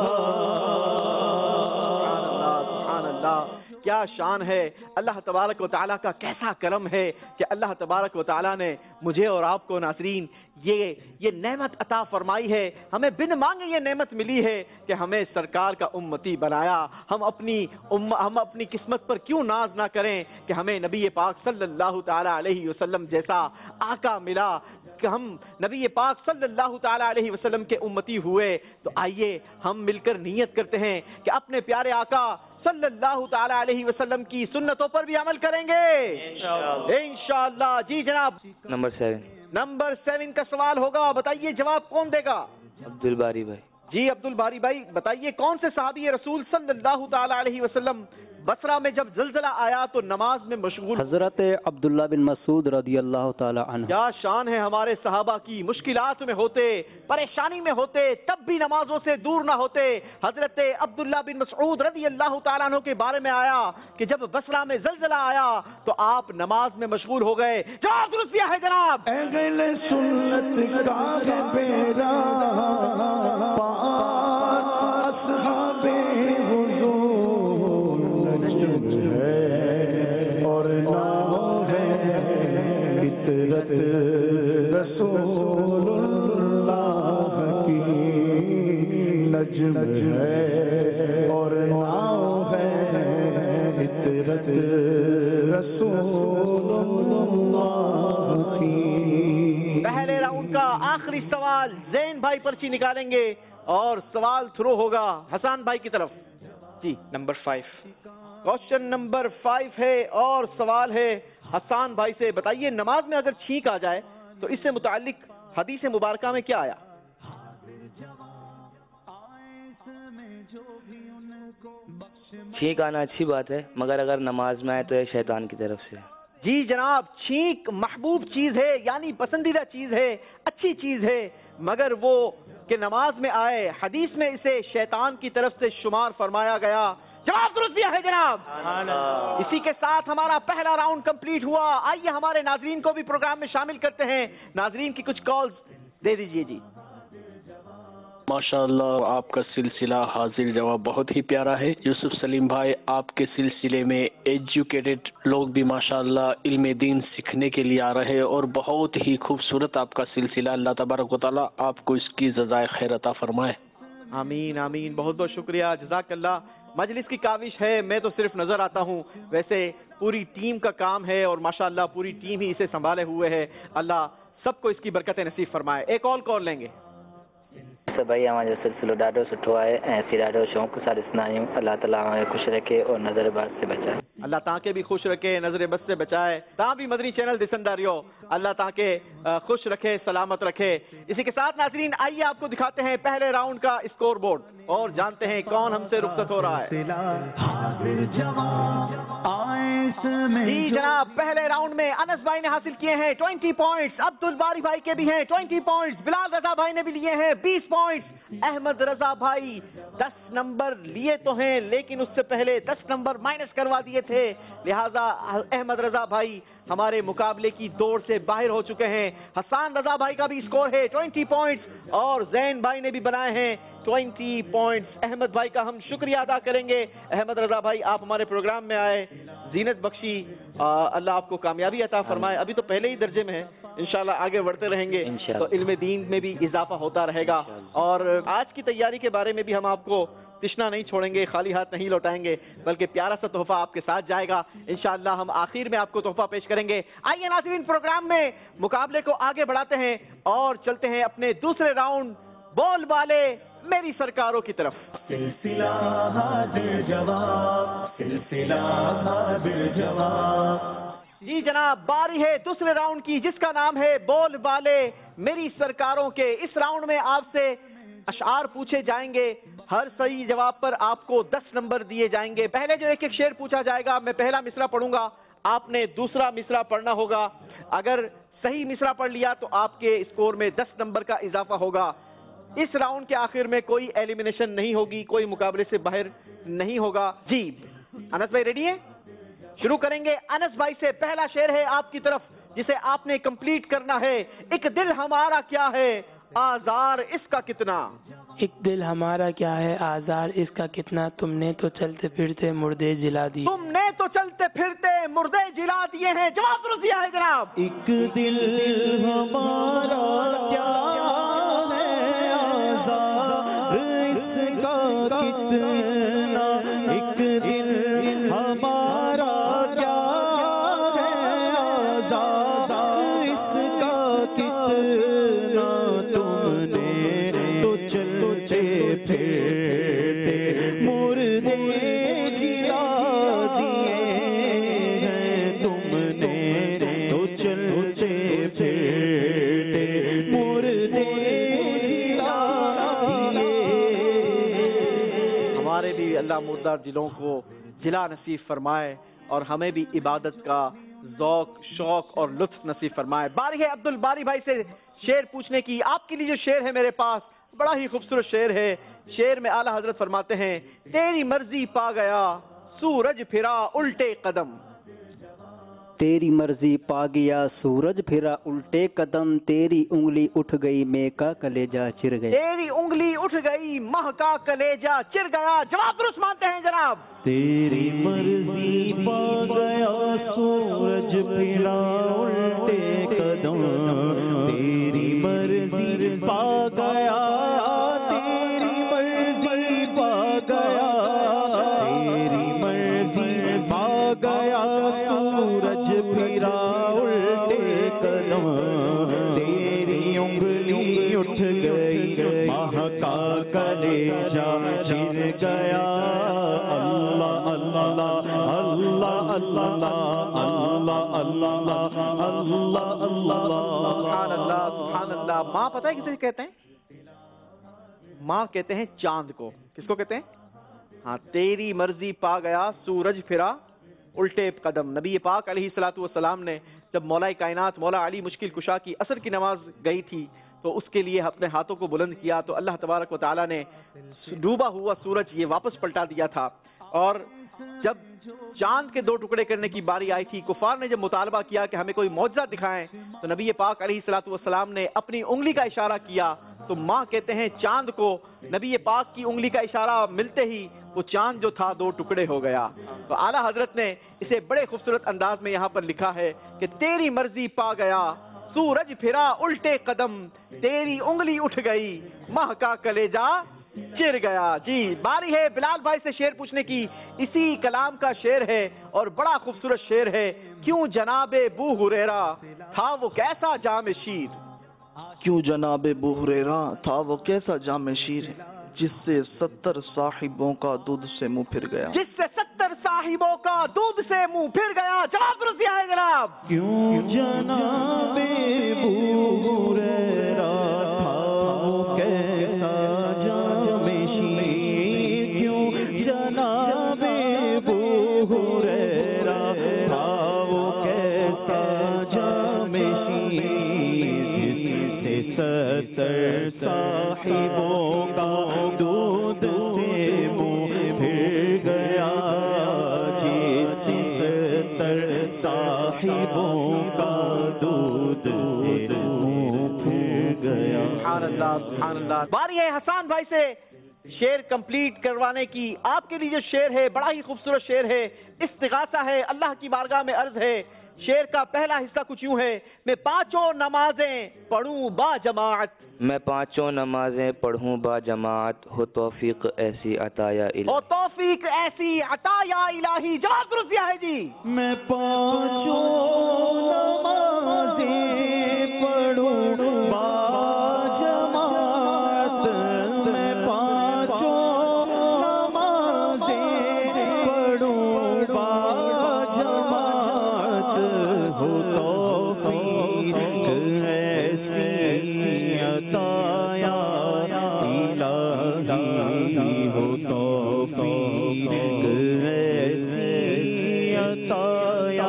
سبحان اللہ، کیا شان ہے اللہ تبارک و تعالیٰ کا، کیسا کرم ہے کہ اللہ تبارک و تعالیٰ نے مجھے اور آپ کو ناظرین یہ یہ نعمت عطا فرمائی ہے، ہمیں بن مانگے یہ نعمت ملی ہے کہ ہمیں سرکار کا امتی بنایا۔ ہم اپنی ام ہم اپنی قسمت پر کیوں ناز نہ کریں کہ ہمیں نبی پاک صلی اللہ تعالی علیہ وسلم جیسا آقا ملا، کہ ہم نبی پاک صلی اللہ تعالی علیہ وسلم کے امتی ہوئے۔ تو آئیے ہم مل کر نیت کرتے ہیں کہ اپنے پیارے آقا صلی اللہ تعالی علیہ وسلم کی سنتوں پر بھی عمل کریں گے انشاءاللہ۔ جی جناب، نمبر سیون نمبر سیون کا سوال ہوگا، بتائیے جواب کون دے گا؟ عبد الباری بھائی۔ جی عبد الباری بھائی بتائیے کون سے صحابی رسول صلی اللہ تعالی علیہ وسلم بصرہ میں جب زلزلہ آیا تو نماز میں مشغول؟ حضرت عبداللہ بن مسعود رضی اللہ تعالی عنہ۔ کیا شان ہے ہمارے صحابہ کی، مشکلات میں ہوتے، پریشانی میں ہوتے، تب بھی نمازوں سے دور نہ ہوتے۔ حضرت عبداللہ بن مسعود رضی اللہ تعالیٰ عنہ کے بارے میں آیا کہ جب بصرہ میں زلزلہ آیا تو آپ نماز میں مشغول ہو گئے۔ جواب درست دیا ہے جناب۔ اہل سنت کا بیرا اصحاب حضور نجم ہے اور نام ہے فطرت رسول اللہ کی، نجم ہے اور نام ہے فطرت رسول اللہ کی۔ پہلے راؤنڈ کا آخری سوال زین بھائی پرچی نکالیں گے اور سوال تھرو ہوگا حسان بھائی کی طرف۔ جی number five, question number five ہے اور سوال ہے حسان بھائی سے۔ بتائیے نماز میں اگر چھینک آ جائے تو اس سے متعلق حدیث مبارکہ میں کیا آیا؟ چھینک آنا اچھی بات ہے، مگر اگر نماز میں آئے تو یہ شیطان کی طرف سے۔ جی جناب، چھینک محبوب چیز ہے یعنی پسندیدہ چیز ہے، اچھی چیز ہے، مگر وہ کہ نماز میں آئے، حدیث میں اسے شیطان کی طرف سے شمار فرمایا گیا۔ جواب درست دیا ہے جناب۔ اسی کے ساتھ ہمارا پہلا راؤنڈ کمپلیٹ ہوا۔ آئیے ہمارے ناظرین کو بھی پروگرام میں شامل کرتے ہیں۔ ناظرین کی کچھ کالز دے دیجئے جی۔ ماشاءاللہ آپ کا سلسلہ حاضر جواب بہت ہی پیارا ہے یوسف سلیم بھائی، آپ کے سلسلے میں ایجوکیٹڈ لوگ بھی ماشاءاللہ علم دین سیکھنے کے لیے آ رہے ہیں اور بہت ہی خوبصورت آپ کا سلسلہ، اللہ تبارک و تعالیٰ آپ کو اس کی جزائے خیر عطا فرمائے۔ آمین آمین، بہت بہت شکریہ، جزاک اللہ۔ مجلس کی کاوش ہے، میں تو صرف نظر آتا ہوں، ویسے پوری ٹیم کا کام ہے اور ماشاءاللہ پوری ٹیم ہی اسے سنبھالے ہوئے ہے۔ اللہ سب کو اس کی برکتیں نصیب فرمائے۔ ایک اور کال لیں گے۔ بھائی ہمارا سلسلہ ڈاڈو سٹھو ہے، ایسی ڈاڈو شوق کے ساتھ سنا ہوں۔ اللہ تعالیٰ ہمیں خوش رکھے اور نظر بد سے بچائے۔ اللہ تاں کے بھی خوش رکھے، نظر بد سے بچائے۔ تاں بھی مدنی چینل دسنداریو اللہ تاں کے خوش رکھے، سلامت رکھے۔ اسی کے ساتھ ناظرین آئیے آپ کو دکھاتے ہیں پہلے راؤنڈ کا اسکور بورڈ۔ اور جانتے ہیں کون ہم سے رخصت ہو رہا ہے. جی جناب پہلے راؤنڈ میں انس بھائی نے حاصل کیے ہیں ٹوئنٹی پوائنٹس, عبد الباری بھائی کے بھی ہیں ٹوئنٹی پوائنٹس, بلال رضا بھائی نے بھی لیے ہیں بیس پوائنٹس, احمد رضا بھائی دس نمبر لیے تو ہیں لیکن اس سے پہلے دس نمبر مائنس کروا دیے تھے, لہٰذا احمد رضا بھائی ہمارے مقابلے کی دوڑ سے باہر ہو چکے ہیں. حسان رضا بھائی کا بھی اسکور ہے ٹوئنٹی پوائنٹس اور زین بھائی نے بھی بنائے ہیں ٹوئنٹی پوائنٹس. احمد بھائی کا ہم شکریہ ادا کریں گے. احمد رضا بھائی آپ ہمارے پروگرام میں آئے, زینت بخشی, اللہ آپ کو کامیابی عطا فرمائے. ابھی تو پہلے ہی درجے میں ہیں, انشاءاللہ آگے بڑھتے رہیں گے تو علم دین میں بھی اضافہ ہوتا رہے گا. اور آج کی تیاری کے بارے میں بھی ہم آپ کو تشنا نہیں چھوڑیں گے, خالی ہاتھ نہیں لوٹائیں گے, بلکہ پیارا سا تحفہ آپ کے ساتھ جائے گا انشاءاللہ. ہم آخر میں آپ کو تحفہ پیش کریں گے. آئیے ناظرین پروگرام میں مقابلے کو آگے بڑھاتے ہیں اور چلتے ہیں اپنے دوسرے راؤنڈ بول والے میری سرکاروں کی طرف. سلسلہ حاضر جواب, سلسلہ حاضر جواب. جی جناب باری ہے دوسرے راؤنڈ کی جس کا نام ہے بول والے میری سرکاروں کے. اس راؤنڈ میں آپ سے اشعار پوچھے جائیں گے, ہر صحیح جواب پر آپ کو دس نمبر دیے جائیں گے. پہلے جو ایک ایک شعر پوچھا جائے گا, میں پہلا مصرع پڑھوں گا, آپ نے دوسرا مصرع پڑھنا ہوگا. اگر صحیح مصرع پڑھ لیا تو آپ کے اسکور میں دس نمبر کا اضافہ ہوگا. اس راؤنڈ کے آخر میں کوئی ایلیمینیشن نہیں ہوگی, کوئی مقابلے سے باہر نہیں ہوگا. جی انس بھائی ریڈی ہیں؟ شروع کریں گے انس بھائی سے. پہلا شعر ہے آپ کی طرف جسے آپ نے کمپلیٹ کرنا ہے. ایک دل ہمارا کیا ہے آزار اس کا کتنا. ایک دل ہمارا کیا ہے آزار اس کا کتنا, تم نے تو چلتے پھرتے مردے جلا دی. تم نے تو چلتے پھرتے مردے جلا دیے ہیں. جواب درست دیا ہے جناب. ایک دل ہمارا کیا ہے آزار اس کا کتنا, ایک دل ہمارا کیا ہے آزار اس کا کتنا, تم نے تو چلتے پھرتے مردے جلا دیے ہیں, تم نے تو چلتے پھرتے مردے جلا دیے. ہمارے بھی اللہ مردار دلوں کو جلا نصیب فرمائے اور ہمیں بھی عبادت کا ذوق شوق اور لطف نصیب فرمائے. باری ہے عبد الباری بھائی سے شعر پوچھنے کی. آپ کے لیے جو شعر ہے میرے پاس بڑا ہی خوبصورت شعر ہے. شعر میں اعلیٰ حضرت فرماتے ہیں تیری مرضی پا گیا سورج پھرا الٹے قدم. تیری مرضی پا گیا سورج پھرا الٹے قدم, تیری انگلی اٹھ گئی میں کا کلیجہ چر گیا. تیری انگلی اٹھ گئی ماہ کا کلیجہ چر گیا. جواب درست مانتے ہیں جناب. تیری مرضی پا گیا سورج پھرا الٹے قدم, تیری مرضی پا گیا, تیری مرضی پا گیا, تیری مرضی پا گیا سورج پھرا الٹے قدم, تیری انگلی اٹھ گئی ماہ کا کلیجہ چر گیا. اللہ اللہ اللہ اللہ اللہ اللہ اللہ اللہ. سبحان اللہ سبحان اللہ. ماں پتہ ہے کسے کہتے ہیں؟ ماں کہتے ہیں چاند کو. کس کو کہتے ہیں؟ ہاں تیری مرضی پا گیا سورج پھرا الٹے قدم. نبی پاک علیہ الصلوۃ والسلام نے جب مولا کائنات مولا علی مشکل کشا کی عصر کی نماز گئی تھی تو اس کے لیے اپنے ہاتھوں کو بلند کیا تو اللہ تبارک و تعالیٰ نے ڈوبا ہوا سورج یہ واپس پلٹا دیا تھا. اور جب چاند کے دو ٹکڑے کرنے کی باری آئی تھی, کفار نے جب مطالبہ کیا کہ ہمیں کوئی معجزہ دکھائیں, تو نبی پاک علیہ الصلوۃ والسلام نے اپنی انگلی کا اشارہ کیا تو ماں کہتے ہیں چاند کو نبی پاک کی انگلی کا اشارہ ملتے ہی وہ چاند جو تھا دو ٹکڑے ہو گیا. تو اعلیٰ حضرت نے اسے بڑے خوبصورت انداز میں یہاں پر لکھا ہے کہ تیری مرضی پا گیا سورج پھرا الٹے قدم, تیری انگلی اٹھ گئی ماہ کا کلیجہ چر گیا. جی باری ہے بلال بھائی سے شعر پوچھنے کی. اسی کلام کا شعر ہے اور بڑا خوبصورت شعر ہے. کیوں جناب بو ہریرہ تھا وہ کیسا جام شیر, کیوں جناب ابو ہریرہ تھا وہ کیسا جام شیر, جس سے ستر صاحبوں کا دودھ سے منہ پھر گیا. جس سے ستر صاحبوں کا دودھ سے منہ پھر گیا. جواب درست دیا ہے جناب. کیوں جناب ابو ہریرہ تھا وہ کیسا جام شیر, صاحبوں کا دودھ سے منہ پھر گیا، جس بستر صاحبوں کا دودھ سے منہ پھر گیا۔ سبحان اللہ سبحان اللہ۔ باری ہے حسان بھائی سے شعر کمپلیٹ کروانے کی۔ آپ کے لیے جو شعر ہے بڑا ہی خوبصورت شعر ہے، استغاثہ ہے، اللہ کی بارگاہ میں عرض ہے۔ شعر کا پہلا حصہ کچھ یوں ہے، میں پانچوں نمازیں پڑھوں با جماعت، میں پانچوں نمازیں پڑھوں با جماعت، ہو توفیق ایسی عطا یا الہی، او توفیق ایسی عطا یا الہی۔ جواب درست دیا ہے جی۔ میں پانچوں نمازیں پڑھوں با جماعت، میں پانچوں نمازیں پڑھوں با جماعت، ہو توفیق ایسی عطا یا الہی، ہو توفیق ایسی عطا یا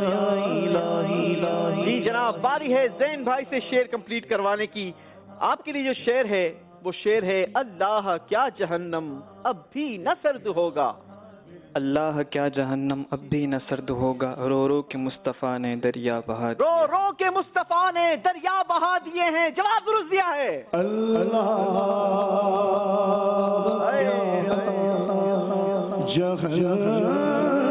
الہی۔ جی جناب، باری ہے زین بھائی سے شعر کمپلیٹ کروانے کی۔ آپ کے لیے جو شعر ہے وہ شعر ہے، اللہ کیا جہنم اب بھی نہ سرد ہوگا، اللہ کیا جہنم اب بھی نہ سرد ہوگا، رو رو کے مصطفیٰ نے دریا بہا رو رو کے مصطفیٰ نے دریا بہا دیے ہیں۔ جواب درست دیا ہے۔ اللہ جہنم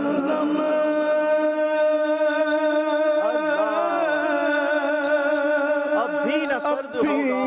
اب بھی نہ سرد ہوگا،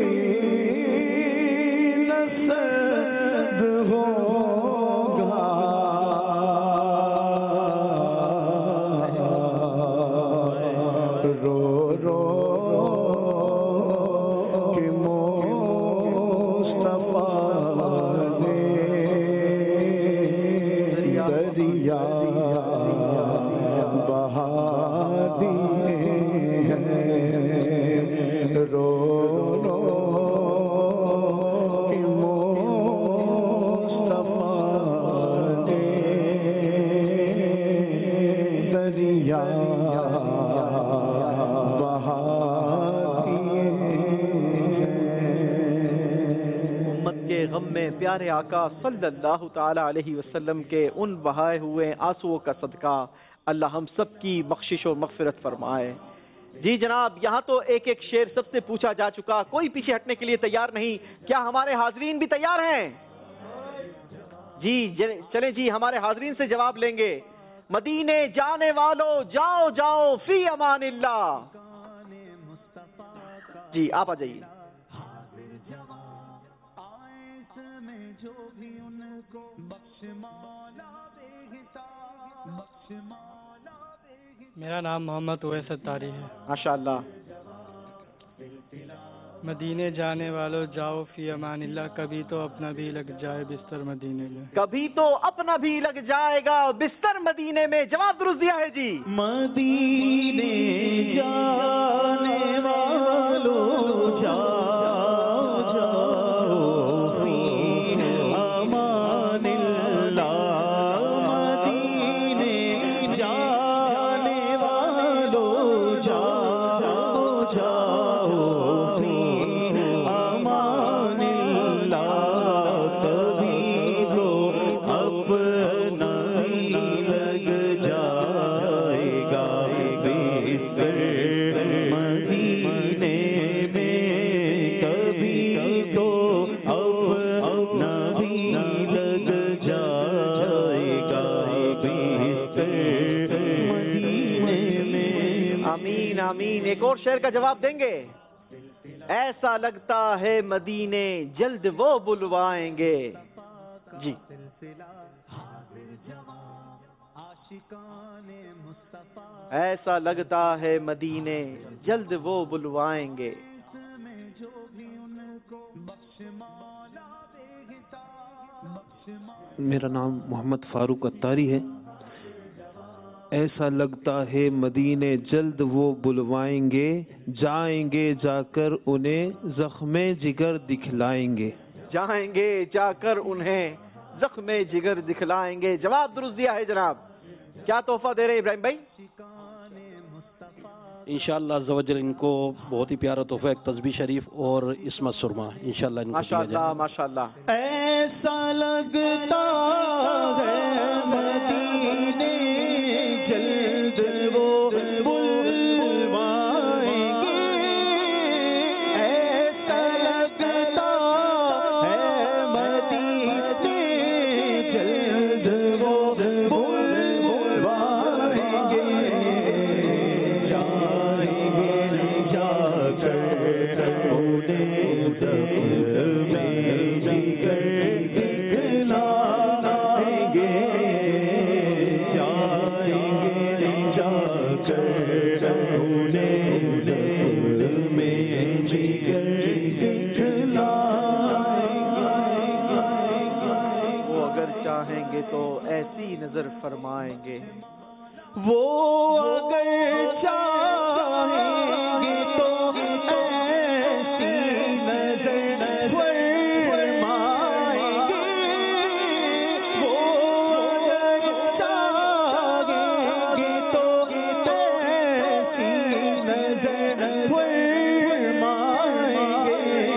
غم میں پیارے آقا صلی اللہ تعالی علیہ وسلم کے ان بہائے ہوئے آنسوؤں کا صدقہ اللہ ہم سب کی بخشش و مغفرت فرمائے۔ جی جناب، یہاں تو ایک ایک شعر سب سے پوچھا جا چکا، کوئی پیچھے ہٹنے کے لیے تیار نہیں۔ کیا ہمارے حاضرین بھی تیار ہیں؟ جی چلیں جی، ہمارے حاضرین سے جواب لیں گے۔ مدینے جانے والوں جاؤ جاؤ فی امان اللہ۔ جی آپ آ جائیے۔ میرا نام محمد اویس ستاری ہے۔ ماشاءاللہ۔ مدینے جانے والوں جاؤ فی امان اللہ، کبھی تو اپنا بھی لگ جائے بستر مدینے میں، کبھی تو اپنا بھی لگ جائے گا بستر مدینے میں۔ جواب درست دیا ہے جی۔ مدینے جانے والوں جاؤ جاؤ فی امان اللہ، مدینے جانے والوں جاؤ جاؤ فی امان اللہ، کبھی تو اپنا بھی لگ جائے گا بستر مدینے میں، کبھی تو اپنا بھی لگ جائے گا بستر مدینے میں۔ آمین آمین۔ ایک اور شعر کا جواب دیں گے؟ ایسا لگتا ہے مدینے جلد وہ بلوائیں گے۔ جی ایسا لگتا ہے مدینے جلد وہ بلوائیں گے۔ میرا نام محمد فاروق اتاری ہے۔ ایسا لگتا ہے مدینے جلد وہ بلوائیں گے، جائیں گے جا کر انہیں زخم جگر دکھلائیں گے، جائیں گے جا کر انہیں زخم جگر دکھلائیں گے۔ جواب درست دیا ہے جناب۔ کیا تحفہ دے رہے ابراہیم بھائی؟ इंशाअल्लाह अज़्ज़ा वजल इनको बहुत ही प्यारा तोहफा एक तस्बीह शरीफ और इसमत सुरमा इंशाअल्लाह इनको दिया माशाअल्लाह जाएगा। माशाअल्लाह। ऐसा लगता है मदीने जल्द वो बुलवाएंगे, ऐसा लगता है मदीने जल्द वो बुलवाएंगे, जाएंगे जाकर उन्हें दफ्तर में जिगर दिखलाएंगे, जाएंगे जाकर उन्हें दफ्तर में जिगर दिखलाएंगे। वो अगर चाहेंगे तो ऐसी नजर फरमाएंगे, वो अगर चाहेंगे तो ऐसी नजर फरमाएंगे, वो अगर चाहेंगे तो ऐसी नजर फरमाएंगे,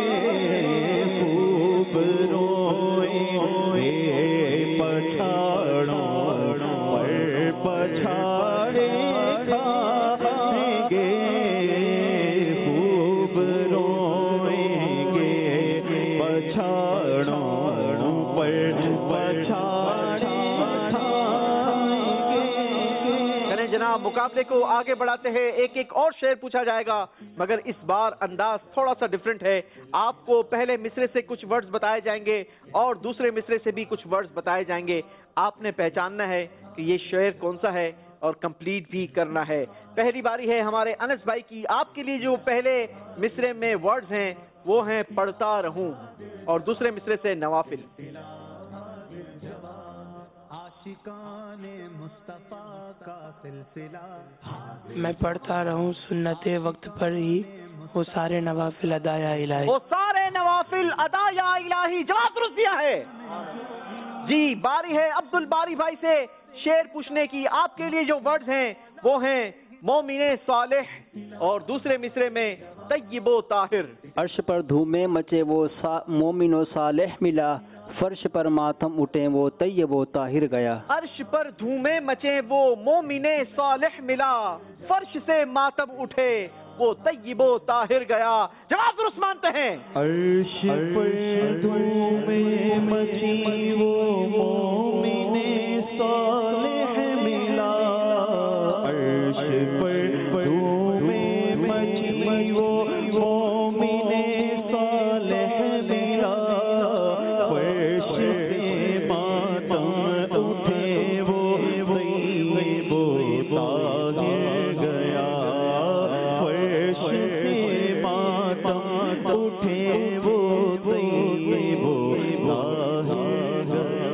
खूब रोएंगे पठानों पर पछाड़े खाएंगे, खूब रोएंगे पछाड़ों पर पछाड़े खाएंगे। चलें जनाब, मुकाबले को आगे बढ़ाते हैं। एक एक और शेर पूछा जाएगा, मगर इस बार अंदाज थोड़ा सा डिफरेंट है। आपको पहले मिसरे से कुछ वर्ड्स बताए जाएंगे और दूसरे मिसरे से भी कुछ वर्ड्स बताए जाएंगे। आपने पहचानना है कि ये शेर कौन सा है और कंप्लीट भी करना है। पहली बारी है हमारे अनस भाई की। आपके लिए जो पहले मिसरे में वर्ड्स हैं वो हैं पढ़ता रहूं, और दूसरे मिसरे से नवाफिल। मैं पढ़ता रहूं सुन्नते वक्त पर ही, वो सारे नवाफिल अदा या इलाही। वो सारे नवाफिल अदा या इलाही। जवाब दुरुस्त दिया है जी। बारी है अब्दुल बारी भाई से शेर पूछने की। आपके लिए जो वर्ड्स हैं वो हैं मोमिने सालेह, और दूसरे मिसरे में तय्यबो ताहिर। अर्श पर धूमे मचे वो सा, मोमिनो सालेह मिला, फर्श पर मातम उठे वो तय्यबो ताहिर गया। अर्श पर धूमे मचे वो मोमिने सालेह मिला, फर्श से मातम उठे वो तय्यबो ताहिर गया। जवाब दुरुस्त मानते हैं। अर्श पर धूमें मची वो मोमिने सालेह मिला, अर्श पर धूमें मची वो मोमिने सालेह मिला, फर्श से मातम उठे वो तय्यबो ताहिर गया, फर्श से मातम उठे वो तय्यबो ताहिर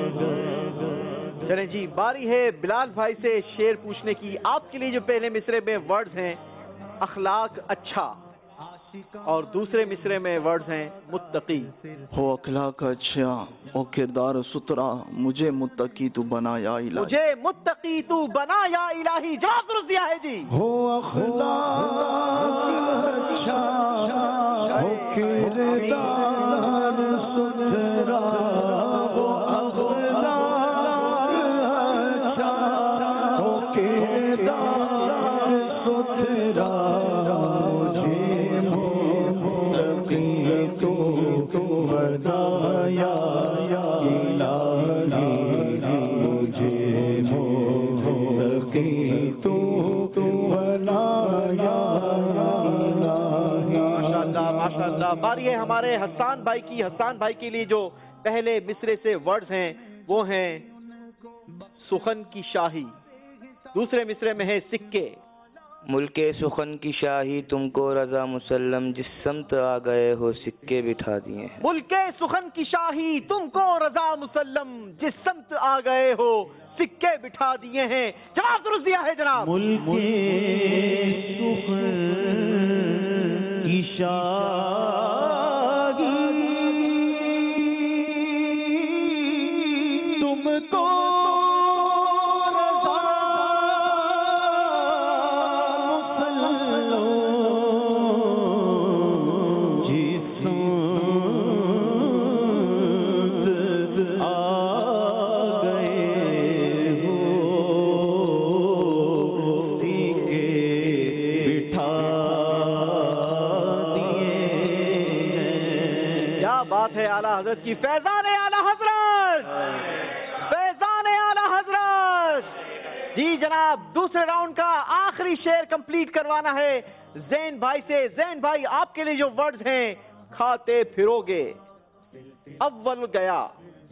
गया। चलें जी, बारी है बिलाल भाई से शेर पूछने की। आपके लिए जो पहले मिसरे में वर्ड्स हैं अखलाक अच्छा, और दूसरे मिसरे में वर्ड्स हैं मुत्तकी। हो अखलाक अच्छा और किरदार सुतरा, मुझे मुत्तकी तू बना या इलाही। मुझे मुत्तकी तू बना या इलाही। जवाब दुरुस्त दिया है जी। हो अखलाक अच्छा हो किरदार सुथरा, हो अखलाक अच्छा हो किरदार सुथरा, मुझे मुत्तकी तू बनाया इलाही, मुझे मुत्तकी तू बनाया इलाही। माशाअल्लाह माशाअल्लाह। बारी है हमारे हसन भाई की। हसन भाई के लिए जो पहले मिसरे से वर्ड्स हैं वो हैं सुखन की शाही, दूसरे मिसरे में है सिक्के। मुल्के सुखन की शाही तुमको रजा मुसल्लम, जिस समत आ गए हो सिक्के बिठा दिए हैं। मुल्के सुखन की शाही तुमको रजा मुसल्लम, जिस समत आ गए हो सिक्के बिठा दिए हैं। जवाब दुरुस्त दिया है जनाब। मुल्के सुखन की शाही तुमको रजा بات ہے اعلیٰ حضرت کی. فیضان اعلیٰ حضرت, فیضان اعلیٰ حضرت. جی جناب, دوسرے راؤنڈ کا آخری شعر کمپلیٹ کروانا ہے زین بھائی سے. زین بھائی, آپ کے لیے جو ورڈز ہیں, کھاتے پھرو گے, اول گیا.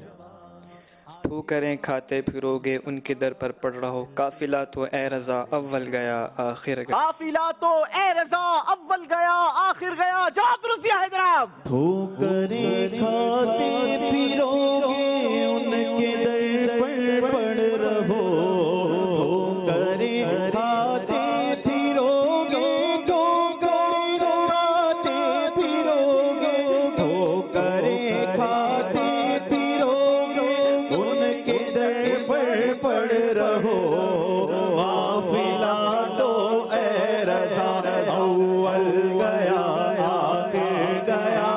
تو کریں کھاتے پھرو گے ان کے در پر پڑ رہو, قافلہ تو اے رضا اول گیا آخر گیا. قافلہ تو اے رضا اول گیا آخر گیا. جواب درست دیا ہے جناب. تو کریں کھاتے پھرو گے ان کے در پر پڑ رہو, تو کریں کھاتے پھرو گے, تو کریں کھاتے پھرو گے, تو کریں کھاتے پھرو گے ان کے در پر پڑ رہو. قافلہ تو اے رضا اول گیا آخر گیا,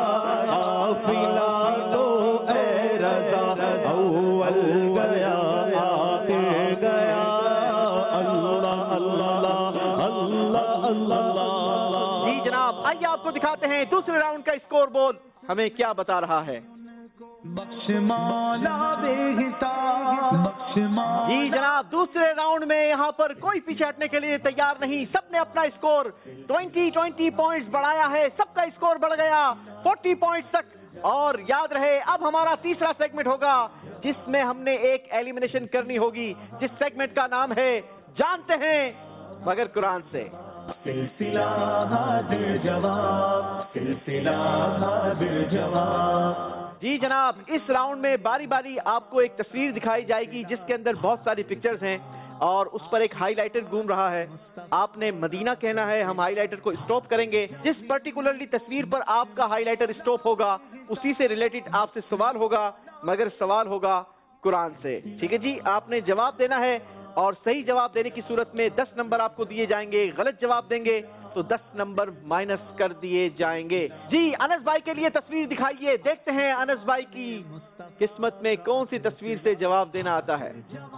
قافلہ تو اے رضا اول گیا آخر گیا. اللہ اللہ اللہ اللہ. جی جناب, آئیے آپ کو دکھاتے ہیں دوسرے راؤنڈ کا اسکور بورڈ ہمیں کیا بتا رہا ہے. بخش مولا بے حساب, بخش مولا. جی جناب, دوسرے راؤنڈ میں یہاں پر کوئی پیچھے ہٹنے کے لیے تیار نہیں. سب نے اپنا اسکور ٹوینٹی ٹوینٹی پوائنٹس بڑھایا ہے. سب کا اسکور بڑھ گیا فورٹی پوائنٹس تک. اور یاد رہے, اب ہمارا تیسرا سیگمنٹ ہوگا جس میں ہم نے ایک ایلیمنیشن کرنی ہوگی, جس سیگمنٹ کا نام ہے جانتے ہیں مگر قرآن سے. سلسلہ حاضر جواب, سلسلہ حاضر جواب. جی جناب, اس راؤنڈ میں باری باری آپ کو ایک تصویر دکھائی جائے گی جس کے اندر بہت ساری پکچرز ہیں اور اس پر ایک ہائی لائٹر گھوم رہا ہے. آپ نے مدینہ کہنا ہے, ہم ہائی لائٹر کو اسٹاپ کریں گے. جس پرٹیکولرلی تصویر پر آپ کا ہائی لائٹر اسٹاپ ہوگا اسی سے ریلیٹڈ آپ سے سوال ہوگا, مگر سوال ہوگا قرآن سے. ٹھیک ہے جی, آپ نے جواب دینا ہے اور صحیح جواب دینے کی صورت میں دس نمبر آپ کو دیے جائیں گے. غلط جواب دیں گے تو دس نمبر مائنس کر دیے جائیں گے. جی, انس بھائی کے لیے تصویر دکھائیے, دیکھتے ہیں انس بھائی کی قسمت میں کون سی تصویر سے جواب دینا آتا ہے.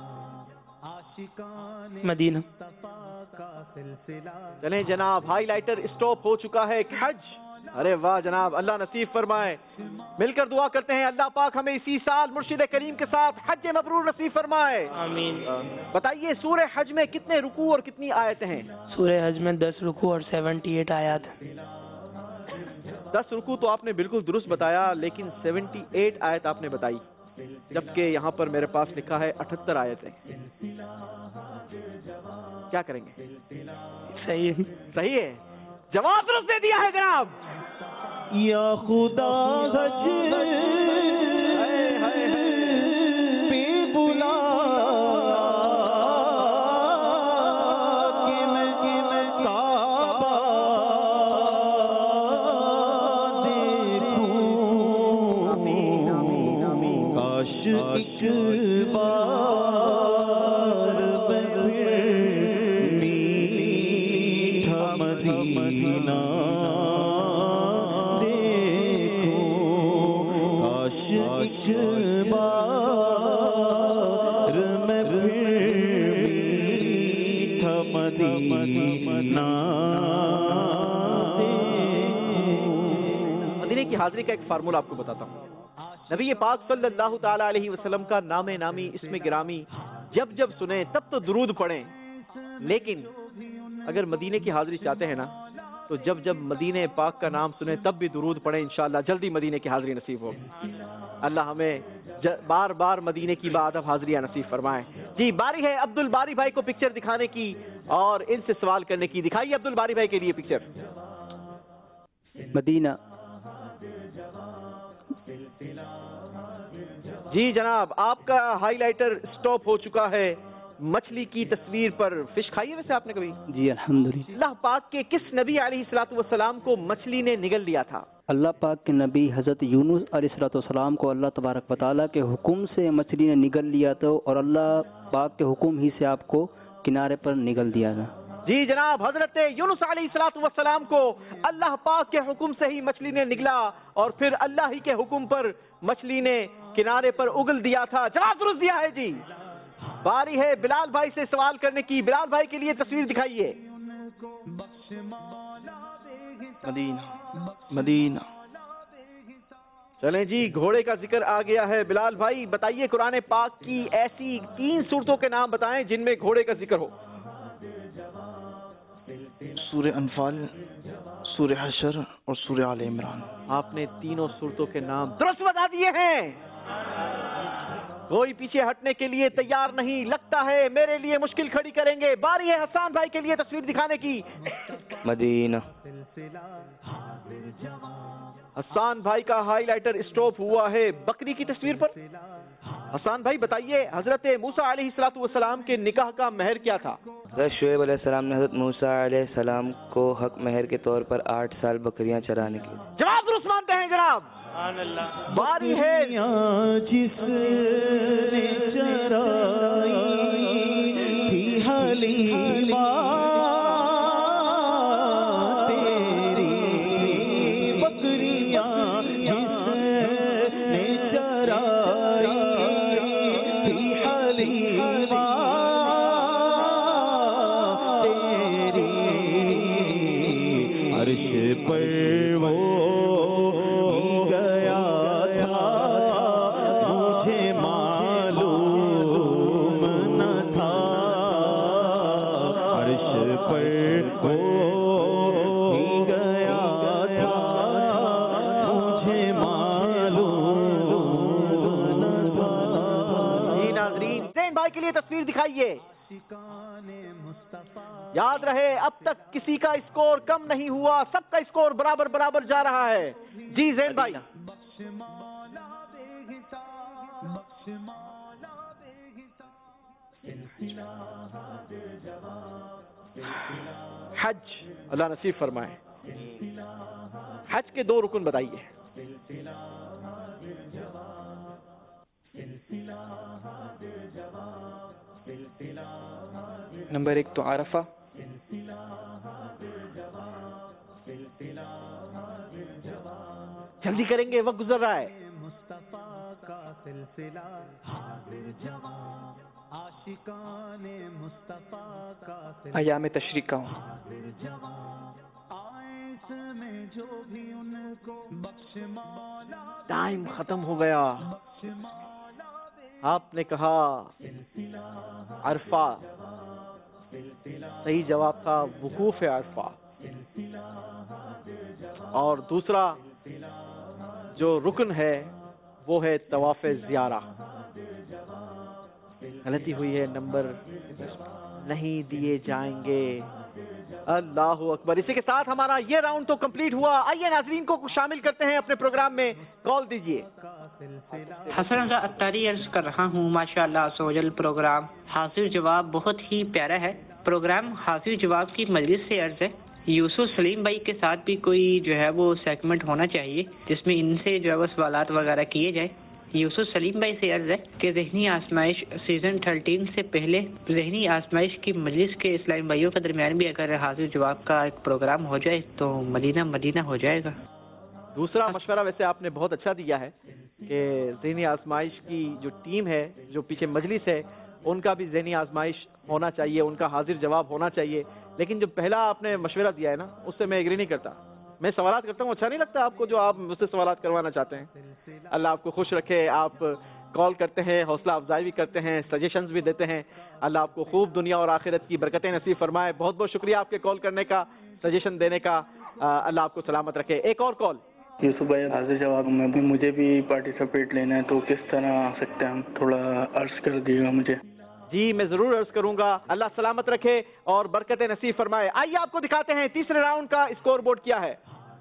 مدینہ. چلیں جناب, ہائی لائٹر اسٹاپ ہو چکا ہے. حج. ارے واہ جناب, اللہ نصیب فرمائے. مل کر دعا کرتے ہیں اللہ پاک ہمیں اسی سال مرشد کریم کے ساتھ حج مبرور نصیب فرمائے. آمین. بتائیے, سورہ حج میں کتنے رکوع اور کتنی آیتیں ہیں؟ سورہ حج میں دس رکوع اور سیونٹی ایٹ آیات. دس رکوع تو آپ نے بالکل درست بتایا, لیکن سیونٹی ایٹ آیت آپ نے بتائی, جبکہ یہاں پر میرے پاس لکھا ہے اٹھہتر آیتیں. کیا کریں گے؟ صحیح ہے, صحیح ہے, جواب درست دے دیا ہے جناب. یا خدا حج پہ بلا کہ میں کعبہ دیکھوں, کاش ایک بار میٹھا مدینہ مدینے کی حاضری کا ایک فارمولہ آپ کو بتاتا ہوں. نبی پاک صلی اللہ تعالی علیہ وسلم کا نام نامی اسم گرامی جب جب سنیں تب تو درود پڑھیں, لیکن اگر مدینے کی حاضری چاہتے ہیں نا تو جب جب مدینے پاک کا نام سنیں تب بھی درود پڑھیں. انشاءاللہ جلدی مدینے کی حاضری نصیب ہوگی. اللہ ہمیں بار بار مدینے کی بات اب حاضریاں نصیب فرمائیں. جی, باری ہے عبد الباری بھائی کو پکچر دکھانے کی اور ان سے سوال کرنے کی. دکھائیے عبد الباری بھائی کے لیے پکچر. مدینہ. جی جناب, آپ کا ہائی لائٹر اسٹاپ ہو چکا ہے مچھلی کی تصویر پر. فش کھائی ہے ویسے آپ نے کبھی؟ جی الحمدللہ. اللہ پاک کے کس نبی علیہ الصلوۃ والسلام کو مچھلی نے نگل لیا تھا؟ اللہ پاک کے نبی حضرت یونس علیہ الصلوۃ والسلام کو اللہ تبارک و تعالیٰ کے حکم سے مچھلی نے نگل لیا تھا, اور اللہ پاک کے حکم ہی سے آپ کو کنارے پر نگل دیا تھا. جی جناب, حضرت یونس علیہ الصلوۃ والسلام کو اللہ پاک کے حکم سے ہی مچھلی نے نگلا اور پھر اللہ ہی کے حکم پر مچھلی نے کنارے پر اگل دیا تھا. جواب درست دیا ہے. جی, باری ہے بلال بھائی سے سوال کرنے کی. بلال بھائی کے لیے تصویر دکھائیے. مدینہ. مدینہ. چلیں جی، گھوڑے کا ذکر آ گیا ہے. بلال بھائی بتائیے قرآن پاک کی ایسی تین صورتوں کے نام بتائیں جن میں گھوڑے کا ذکر ہو. سورہ انفال، سورہ حشر اور سورہ آل عمران. آپ نے تینوں صورتوں کے نام درست بتا دیے ہیں. کوئی پیچھے ہٹنے کے لیے تیار نہیں. لگتا ہے میرے لیے مشکل کھڑی کریں گے. باری ہے حسان بھائی کے لیے تصویر دکھانے کی. مدینہ. حسان بھائی کا ہائی لائٹر اسٹاپ ہوا ہے بکری کی تصویر پر. حسان بھائی بتائیے حضرت موسیٰ علیہ الصلوۃ والسلام کے نکاح کا مہر کیا تھا؟ حضرت شعیب علیہ السلام نے حضرت موسیٰ علیہ السلام کو حق مہر کے طور پر آٹھ سال بکریاں چرانے کی. جواب درست مانتے ہیں جناب. باری ہے جس نے چرائی تھی حلیمہ تیری بکریاں، جس نے چرائی تھی حلیمہ تیری، عرش پر وہ کے لیے تصویر دکھائیے. یاد رہے اب تک کسی کا اسکور کم نہیں ہوا، سب کا اسکور برابر برابر جا رہا ہے. جی زین بھائی. حج اللہ نصیب فرمائے. حج کے دو رکن بتائیے. نمبر ایک تو عرفہ، جلدی کریں گے وقت گزر رہا ہے. ایام تشریق کا ٹائم ختم ہو گیا. آپ نے کہا عرفہ، صحیح جواب تھا وقوف عرفہ. اور دوسرا جو رکن ہے وہ ہے طواف زیارہ. غلطی ہوئی ہے، نمبر نہیں دیے جائیں گے. اللہ اکبر. اسی کے ساتھ ہمارا یہ راؤنڈ تو کمپلیٹ ہوا. آئیے ناظرین کو شامل کرتے ہیں اپنے پروگرام میں. کال دیجئے. حسن رضا اتاری عرض کر رہا ہوں. ماشاء اللہ سوجل پروگرام حاضر جواب بہت ہی پیارا ہے. پروگرام حاضر جواب کی مجلس سے عرض ہے یوسف سلیم بھائی کے ساتھ بھی کوئی جو ہے وہ سیگمنٹ ہونا چاہیے جس میں ان سے جو ہے وہ سوالات وغیرہ کیے جائے. یوسف سلیم بھائی سے عرض ہے کہ ذہنی آزمائش سیزن تھرٹین سے پہلے ذہنی آزمائش کی مجلس کے اسلامی بھائیوں کے درمیان بھی اگر حاضر جواب کا ایک پروگرام ہو جائے تو مدینہ مدینہ ہو جائے گا. دوسرا مشورہ ویسے آپ نے بہت اچھا دیا ہے کہ ذہنی آزمائش کی جو ٹیم ہے، جو پیچھے مجلس ہے، ان کا بھی ذہنی آزمائش ہونا چاہیے، ان کا حاضر جواب ہونا چاہیے. لیکن جو پہلا آپ نے مشورہ دیا ہے نا، اس سے میں ایگری نہیں کرتا. میں سوالات کرتا ہوں، اچھا نہیں لگتا آپ کو جو آپ مجھ سے سوالات کروانا چاہتے ہیں؟ اللہ آپ کو خوش رکھے. آپ کال کرتے ہیں، حوصلہ افزائی بھی کرتے ہیں، سجیشنز بھی دیتے ہیں. اللہ آپ کو خوب دنیا اور آخرت کی برکتیں نصیب فرمائے. بہت بہت شکریہ آپ کے کال کرنے کا، سجیشن دینے کا. اللہ آپ کو سلامت رکھے. ایک اور کال. یوسف بھائی حاضر جواب میں بھی مجھے بھی پارٹیسپیٹ لینا ہے، تو کس طرح آ سکتے ہیں ہم؟ تھوڑا عرض کر دیے گا مجھے. جی میں ضرور عرض کروں گا. اللہ سلامت رکھے اور برکتیں نصیب فرمائے. آئیے آپ کو دکھاتے ہیں تیسرے راؤنڈ کا اسکور بورڈ کیا ہے.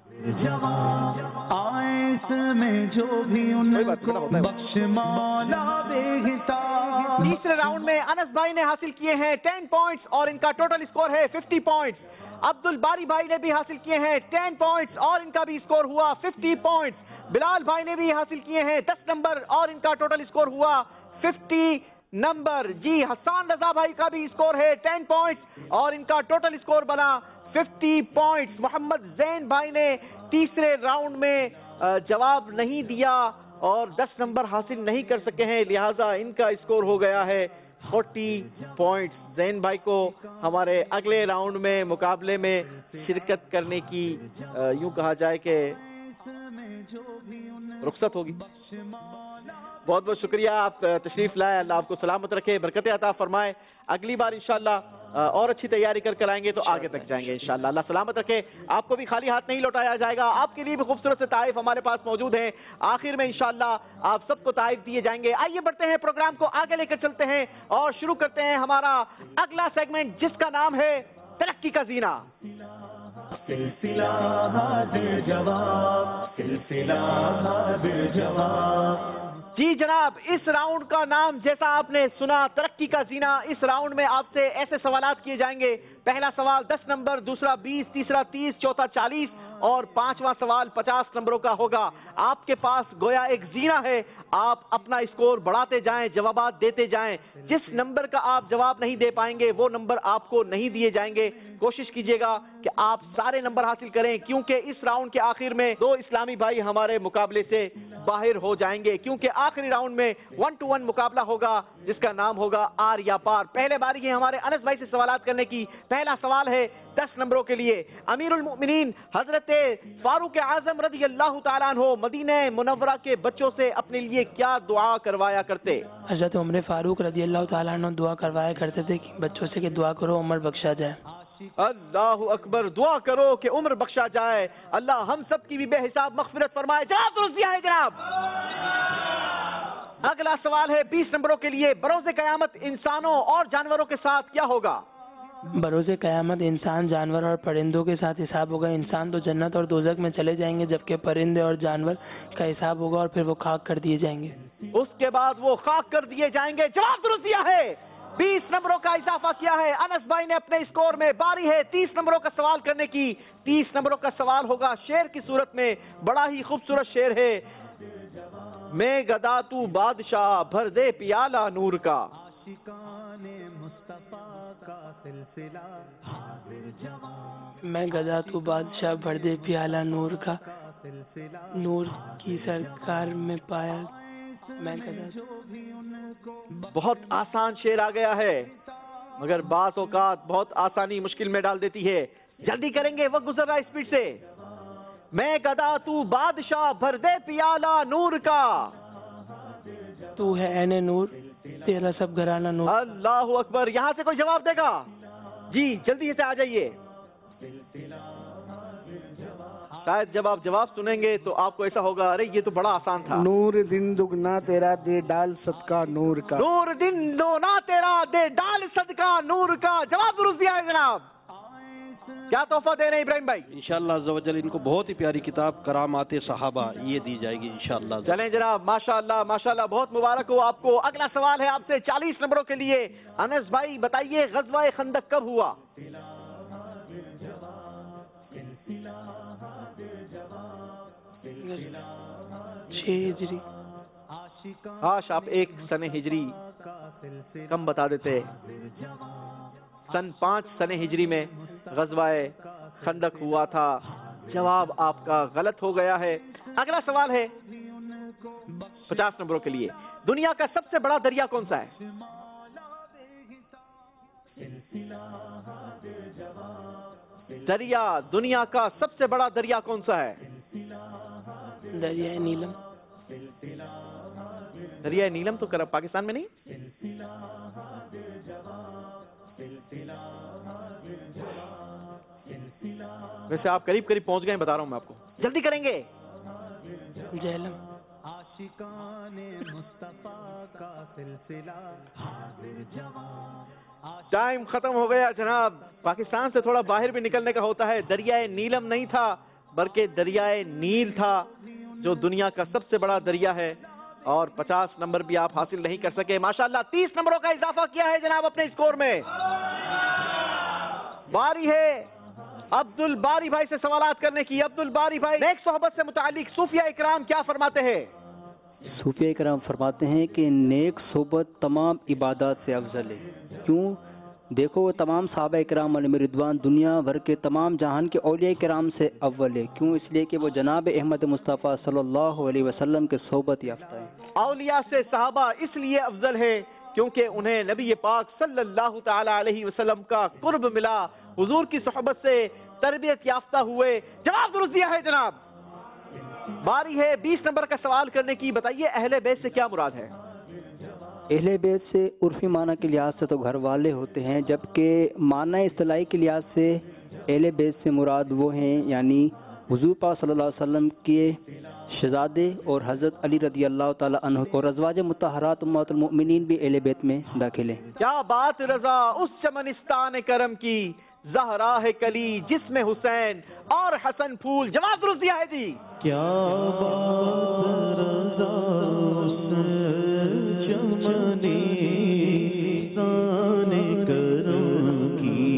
تیسرے راؤنڈ میں انس بھائی نے حاصل کیے ہیں ٹین پوائنٹس اور ان کا ٹوٹل اسکور ہے ففٹی پوائنٹس. عبد الباری بھائی نے بھی حاصل کیے ہیں ٹین پوائنٹس اور ان کا بھی اسکور ہوا ففٹی پوائنٹس. بلال بھائی نے بھی حاصل کیے ہیں دس نمبر اور ان کا ٹوٹل اسکور ہوا ففٹی نمبر. جی حسان رضا بھائی کا بھی اسکور ہے ٹین پوائنٹس اور ان کا ٹوٹل اسکور بنا ففٹی پوائنٹس. محمد زین بھائی نے تیسرے راؤنڈ میں جواب نہیں دیا اور دس نمبر حاصل نہیں کر سکے ہیں، لہٰذا ان کا اسکور ہو گیا ہے فورٹی پوائنٹس. زین بھائی کو ہمارے اگلے راؤنڈ میں مقابلے میں شرکت کرنے کی یوں کہا جائے کہ رخصت ہوگی. بہت بہت شکریہ, آپ تشریف لائے, اللہ آپ کو سلامت رکھے, برکت عطا فرمائے. اگلی بار انشاءاللہ اور اچھی تیاری کر کر آئیں گے تو آگے تک جائیں گے انشاءاللہ. اللہ سلامت رکھے, آپ کو بھی خالی ہاتھ نہیں لوٹایا جائے گا. آپ کے لیے بھی خوبصورت سے تحائف ہمارے پاس موجود ہیں. آخر میں انشاءاللہ آپ سب کو تحائف دیے جائیں گے. آئیے بڑھتے ہیں, پروگرام کو آگے لے کر چلتے ہیں اور شروع کرتے ہیں ہمارا اگلا سیگمنٹ جس کا نام ہے ترقی کا زینہ. سلسلہ حاضر جواب, سلسلہ حاضر جواب. جی جناب, اس راؤنڈ کا نام جیسا آپ نے سنا, ترقی کا زینہ. اس راؤنڈ میں آپ سے ایسے سوالات کیے جائیں گے. پہلا سوال دس نمبر, دوسرا بیس, تیسرا تیس, چوتھا چالیس اور پانچواں سوال پچاس نمبروں کا ہوگا. آپ کے پاس گویا ایک زینہ ہے, آپ اپنا اسکور بڑھاتے جائیں, جوابات دیتے جائیں. جس نمبر کا آپ جواب نہیں دے پائیں گے وہ نمبر آپ کو نہیں دیے جائیں گے. کوشش کیجئے گا کہ آپ سارے نمبر حاصل کریں, کیونکہ اس راؤنڈ کے آخر میں دو اسلامی بھائی ہمارے مقابلے سے باہر ہو جائیں گے, کیونکہ آخری راؤنڈ میں ون ٹو ون مقابلہ ہوگا جس کا نام ہوگا آر یا پار. پہلے باری ہے ہمارے انس بھائی سے سوالات کرنے کی. پہلا سوال ہے دس نمبروں کے لیے. امیر المؤمنین حضرت فاروق اعظم رضی اللہ تعالیٰ عنہ مدینہ منورہ کے بچوں سے اپنے لیے کیا دعا کروایا کرتے؟ حضرت عمر فاروق رضی اللہ تعالیٰ عنہ دعا کروایا کرتے تھے کہ بچوں سے کہ دعا کرو عمر بخشا جائے. اللہ اکبر, دعا کرو کہ عمر بخشا جائے, اللہ ہم سب کی بھی بے حساب مغفرت فرمائے. جواب درست دیا ہے جناب. اگلا سوال ہے بیس نمبروں کے لیے. بروز قیامت انسانوں اور جانوروں کے ساتھ کیا ہوگا؟ بروز قیامت انسان, جانور اور پرندوں کے ساتھ حساب ہوگا. انسان تو جنت اور دوزخ میں چلے جائیں گے, جبکہ پرندے اور جانور کا حساب ہوگا اور پھر وہ خاک کر دیے جائیں گے. اس کے بعد وہ خاک کر دیے جائیں گے. جواب درست دیا ہے. بیس نمبروں کا اضافہ کیا ہے انس بھائی نے اپنے اسکور میں. باری ہے تیس نمبروں کا سوال کرنے کی. تیس نمبروں کا سوال ہوگا شعر کی صورت میں. بڑا ہی خوبصورت شعر ہے. میں گدا تو بادشاہ بھر دے پیالہ نور کا. میں گدا تو بادشاہ بھر دے پیالہ نور کا, نور کی سرکار میں پایا میں گدا. بہت آسان شعر آ گیا ہے, مگر بعض اوقات بہت آسانی مشکل میں ڈال دیتی ہے. جلدی کریں گے, وقت گزر رہا ہے اسپیڈ سے. میں گدا تو بادشاہ بھر دے پیالہ نور کا, تو ہے عین نور تیرا سب گھرانہ نور. اللہ اکبر. یہاں سے کوئی جواب دے گا؟ جی جلدی سے آ جائیے. شاید جب آپ جواب سنیں گے تو آپ کو ایسا ہوگا ارے یہ تو بڑا آسان تھا. نور دن دگنا تیرا دے ڈال صدقہ نور کا. نور دن دونا تیرا دے ڈال صدقہ نور کا. جواب درست دیا ہے جناب. کیا تحفہ دے رہے ہیں ابراہیم بھائی؟ انشاءاللہ عز و جل ان کو بہت ہی پیاری کتاب کرامات صحابہ یہ دی جائے گی انشاءاللہ. چلیں جناب, ماشاءاللہ ماشاءاللہ, بہت مبارک ہو آپ کو. اگلا سوال ہے آپ سے چالیس نمبروں کے لیے. انس بھائی بتائیے غزوہ خندق کب ہوا؟ چھ ہجری. کاش آپ ایک سن ہجری کم بتا دیتے. سن پانچ سن ہجری میں غزوہ خندق ہوا تھا. جواب آپ کا غلط ہو گیا ہے. اگلا سوال ہے پچاس نمبروں کے لیے. دنیا کا سب سے بڑا دریا کون سا ہے؟ دریا, دنیا کا سب سے بڑا دریا کون سا ہے؟ دریائے نیلم. دریائے نیلم تو پاکستان میں نہیں. ویسے آپ قریب قریب پہنچ گئے, بتا رہا ہوں میں آپ کو. جلدی کریں گے. جہلم. ٹائم ختم ہو گیا جناب. پاکستان سے تھوڑا باہر بھی نکلنے کا ہوتا ہے. دریائے نیلم نہیں تھا بلکہ دریائے نیل تھا جو دنیا کا سب سے بڑا دریا ہے. اور پچاس نمبر بھی آپ حاصل نہیں کر سکے. ماشاءاللہ تیس نمبروں کا اضافہ کیا ہے جناب اپنے اسکور میں. باری ہے عبد الباری بھائی سے سوالات کرنے کی. عبد الباری بھائی, نیک صحبت سے متعلق صوفیہ اکرام کیا فرماتے ہیں؟ صوفیہ اکرام فرماتے ہیں کہ نیک صحبت تمام عبادات سے افضل ہے. کیوں؟ دیکھو وہ تمام صحابہ اکرام علیہ رضوان دنیا بھر کے تمام جہان کے اولیاء کرام سے اول ہے. کیوں؟ اس لیے کہ وہ جناب احمد مصطفیٰ صلی اللہ علیہ وسلم کے صحبت یافتہ ہیں. اولیاء سے صحابہ اس لیے افضل ہے کیونکہ انہیں نبی پاک صلی اللہ تعالی علیہ وسلم کا قرب ملا, حضور کی صحبت سے تربیت یافتہ ہوئے. جواب درست دیا ہے جناب. باری ہے بیس نمبر کا سوال کرنے کی. بتائیے اہل بیت سے کیا مراد ہے؟ اہل بیت سے عرفی معنی کے لحاظ سے تو گھر والے ہوتے ہیں، جبکہ معنی اصطلاحی کے لحاظ سے اہل بیت سے مراد وہ ہیں یعنی حضور پاک صلی اللہ علیہ وسلم کے شہزادے اور حضرت علی رضی اللہ تعالی عنہ اور ازواج مطہرات امہات المؤمنین بھی اہل بیت میں داخل ہیں. کیا بات رضا اس چمنستان کرم کی، زہرا ہے کلی جس میں حسین اور حسن پھول. جواب درست دیا ہے جی. کیا بات رضا اس چمنستان کرم کی،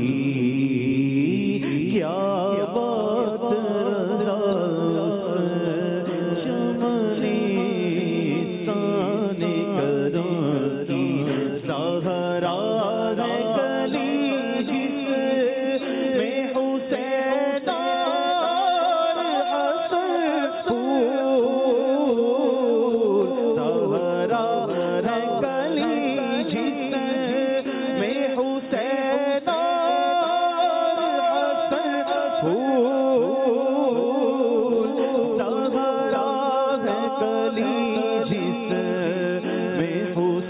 کیا بات رضا اس چمنستان کرم کی، زہرا ہے کلی جس میں حسین اور حسن پھول، زہرا ہے کلی جس میں حسین اور حسن پھول، زہرا ہے کلی جس میں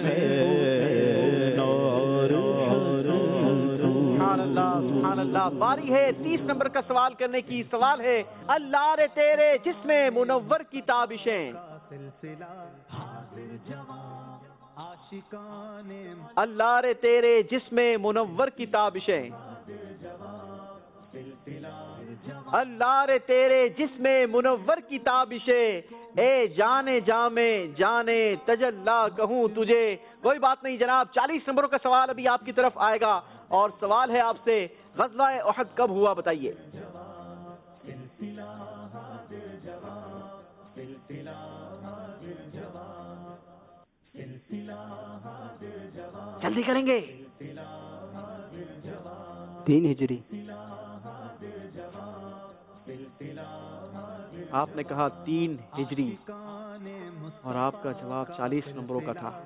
حسین اور حسن. سبحان اللہ سبحان اللہ. باری ہے تیس نمبر کا سوال کرنے کی. سوال ہے اللہ رے تیرے جس میں منور کی تابشیں، اللہ رے تیرے جس میں منور کی تابشیں، اللہ رے تیرے جس میں منور کی تابشیں، اے جانے جامے جانے تجلا کہوں تجھے. کوئی بات نہیں جناب، چالیس نمبروں کا سوال ابھی آپ کی طرف آئے گا اور سوال ہے آپ سے غزوہ احد کب ہوا بتائیے. جلدی کریں گے. تین ہجری. آپ نے کہا تین ہجری اور آپ کا جواب چالیس نمبروں کا تھا.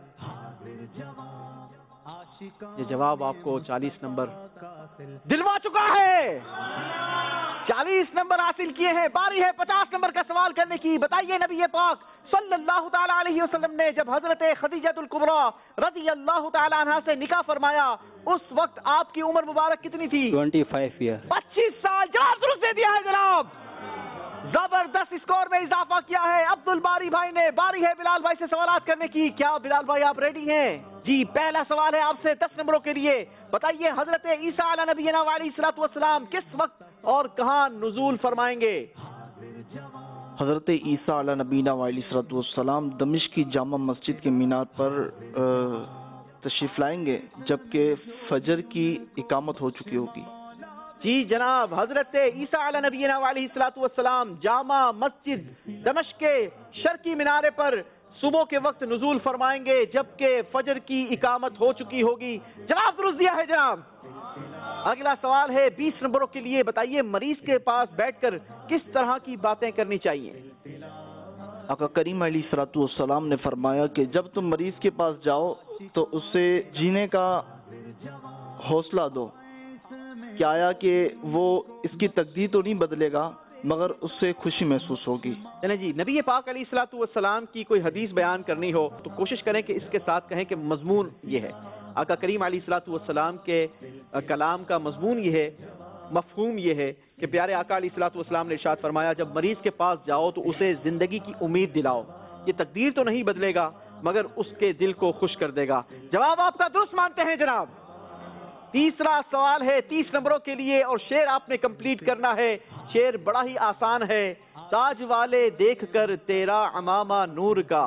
یہ جواب آپ کو چالیس نمبر دلوا چکا ہے. چالیس نمبر حاصل کیے ہیں. باری ہے پچاس نمبر کا سوال کرنے کی. بتائیے نبی پاک صلی اللہ تعالی علیہ وسلم نے جب حضرت خدیجہ الکبریٰ رضی اللہ تعالی عنہا سے نکاح فرمایا اس وقت آپ کی عمر مبارک کتنی تھی؟ Twenty five year. پچیس سال. جواب درست دے دیا ہے جناب. زبردست اسکور میں اضافہ کیا ہے عبد الباری بھائی نے. باری ہے بلال بھائی سے سوالات کرنے کی. کیا بلال بھائی آپ ریڈی ہیں؟ جی پہلا سوال ہے آپ سے دس نمبروں کے لیے. بتائیے حضرت عیسیٰ علیہ نبینا علیہ الصلوۃ والسلام کس وقت اور کہاں نزول فرمائیں گے؟ حضرت عیسیٰ علیہ نبینا علیہ الصلوۃ والسلام دمشق کی جامع مسجد کے مینار پر تشریف لائیں گے جبکہ فجر کی اقامت ہو چکی ہوگی. جی جناب، حضرت عیسیٰ علیہ نبینا علیہ الصلوۃ والسلام جامع مسجد دمشق کے شرقی مینارے پر صبح کے وقت نزول فرمائیں گے جبکہ فجر کی اقامت ہو چکی ہوگی. جواب درست دیا ہے جناب. اگلا سوال ہے بیس نمبروں کے لیے. بتائیے مریض کے پاس بیٹھ کر کس طرح کی باتیں کرنی چاہیے؟ آقا کریم علیہ الصلوۃ والسلام نے فرمایا کہ جب تم مریض کے پاس جاؤ تو اسے جینے کا حوصلہ دو. کیا آیا کہ وہ اس کی تقدیر تو نہیں بدلے گا مگر اس سے خوشی محسوس ہوگی. چلیں جی، نبی پاک علیہ الصلوۃ والسلام کی کوئی حدیث بیان کرنی ہو تو کوشش کریں کہ اس کے ساتھ کہیں کہ مضمون یہ ہے. آقا کریم علیہ الصلوۃ والسلام کے کلام کا مضمون یہ ہے، مفہوم یہ ہے کہ پیارے آقا علیہ الصلوۃ والسلام نے ارشاد فرمایا جب مریض کے پاس جاؤ تو اسے زندگی کی امید دلاؤ. یہ تقدیر تو نہیں بدلے گا مگر اس کے دل کو خوش کر دے گا. جواب آپ کا درست مانتے ہیں جناب. تیسرا سوال ہے تیس نمبروں کے لیے اور شعر آپ نے کمپلیٹ کرنا ہے. شعر بڑا ہی آسان ہے. تاج والے دیکھ کر تیرا عمامہ نور کا.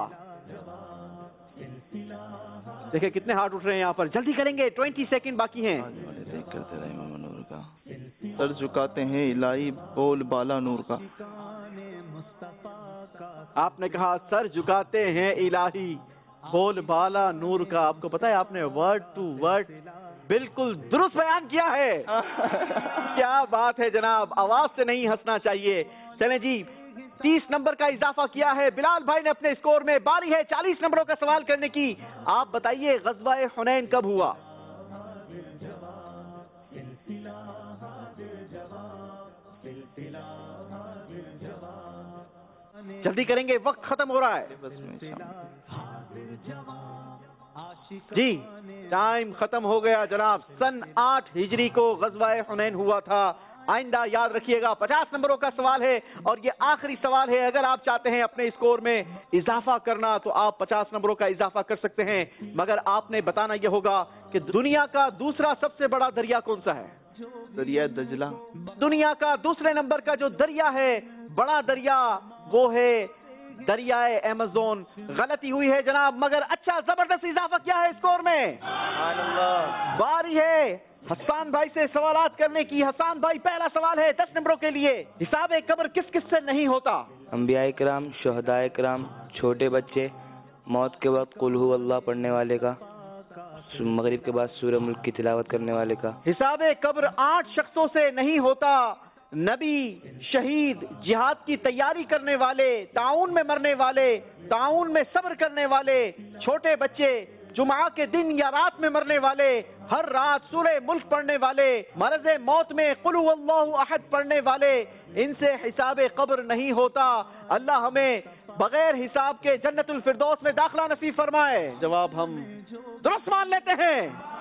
دیکھیں کتنے ہاتھ اٹھ رہے ہیں یہاں پر. جلدی کریں گے، ٹوینٹی سیکنڈ باقی ہیں. دیکھ کر تیرا عمامہ نور کا، سر جھکاتے ہیں الہی بول بالا نور کا. آپ نے کہا سر جھکاتے ہیں الہی بول بالا نور کا. آپ کو پتا ہے آپ نے ورڈ ٹو ورڈ بالکل درست بیان کیا ہے. کیا بات ہے جناب، آواز سے نہیں ہنسنا چاہیے. چلیں جی، تیس نمبر کا اضافہ کیا ہے بلال بھائی نے اپنے اسکور میں. باری ہے چالیس نمبروں کا سوال کرنے کی. آپ بتائیے غزوہ حنین کب ہوا؟ جلدی کریں گے، وقت ختم ہو رہا ہے. جی ٹائم ختم ہو گیا جناب. سن آٹھ ہجری کو غزوہ حنین ہوا تھا. آئندہ یاد رکھیے گا پچاس نمبروں کا سوال ہے اور یہ آخری سوال ہے. اگر آپ چاہتے ہیں اپنے اسکور میں اضافہ کرنا تو آپ پچاس نمبروں کا اضافہ کر سکتے ہیں، مگر آپ نے بتانا یہ ہوگا کہ دنیا کا دوسرا سب سے بڑا دریا کون سا ہے؟ دریا دجلہ. دنیا کا دوسرے نمبر کا جو دریا ہے، بڑا دریا، وہ ہے دریائے ایمازون. غلطی ہوئی ہے جناب، مگر اچھا زبردست اضافہ کیا ہے اسکور میں. باری ہے حسان بھائی سے سوالات کرنے کی. حسان بھائی پہلا سوال ہے دس نمبروں کے لیے. حساب قبر کس کس سے نہیں ہوتا؟ انبیاء کرام، شہداء کرام، چھوٹے بچے، موت کے وقت قل ہو اللہ پڑھنے والے کا، مغرب کے بعد سورہ ملک کی تلاوت کرنے والے کا. حساب قبر آٹھ شخصوں سے نہیں ہوتا: نبی، شہید، جہاد کی تیاری کرنے والے، تعاون میں مرنے والے، تعاون میں صبر کرنے والے، چھوٹے بچے، جمعہ کے دن یا رات میں مرنے والے، ہر رات سورہ ملک پڑھنے والے، مرض موت میں قل هو اللہ احد پڑھنے والے. ان سے حساب قبر نہیں ہوتا. اللہ ہمیں بغیر حساب کے جنت الفردوس میں داخلہ نصیب فرمائے. جواب ہم درست مان لیتے ہیں.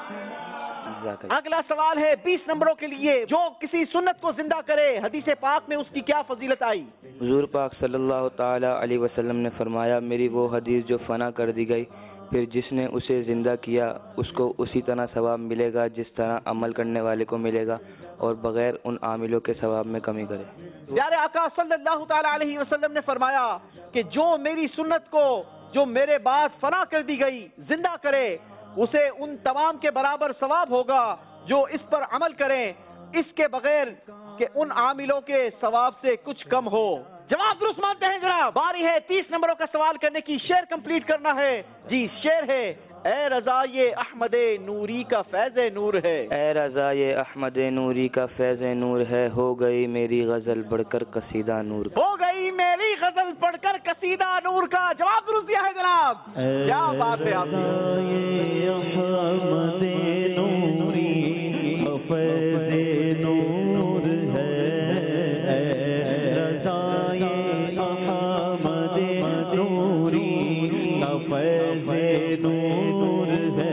اگلا سوال ہے بیس نمبروں کے لیے. جو کسی سنت کو زندہ کرے، حدیث پاک میں اس کی کیا فضیلت آئی؟ حضور پاک صلی اللہ تعالی علیہ وسلم نے فرمایا، میری وہ حدیث جو فنا کر دی گئی، پھر جس نے اسے زندہ کیا اس کو اسی طرح ثواب ملے گا جس طرح عمل کرنے والے کو ملے گا، اور بغیر ان عاملوں کے ثواب میں کمی کرے. پیارے آقا صلی اللہ تعالی علیہ وسلم نے فرمایا کہ جو میری سنت کو جو میرے بعد فنا کر دی گئی زندہ کرے، اسے ان تمام کے برابر ثواب ہوگا جو اس پر عمل کریں، اس کے بغیر کہ ان عاملوں کے ثواب سے کچھ کم ہو. جواب درست مانتے ہیں جناب. باری ہے تیس نمبروں کا سوال کرنے کی. شعر کمپلیٹ کرنا ہے. جی شعر ہے: اے رضا یہ احمد نوری کا فیض نور ہے. اے رضا یہ احمد نوری کا فیض نور ہے، ہو گئی میری غزل بڑھ کر قصیدہ نور کا. ہو گئی میری غزل پڑھ کر قصیدہ نور کا. جواب درست دیا ہے جناب. کیا بات ہے آپ کی. احمد نوری فیض نور ہے. رضا یہ احمد نوری کا فیض نور ہے.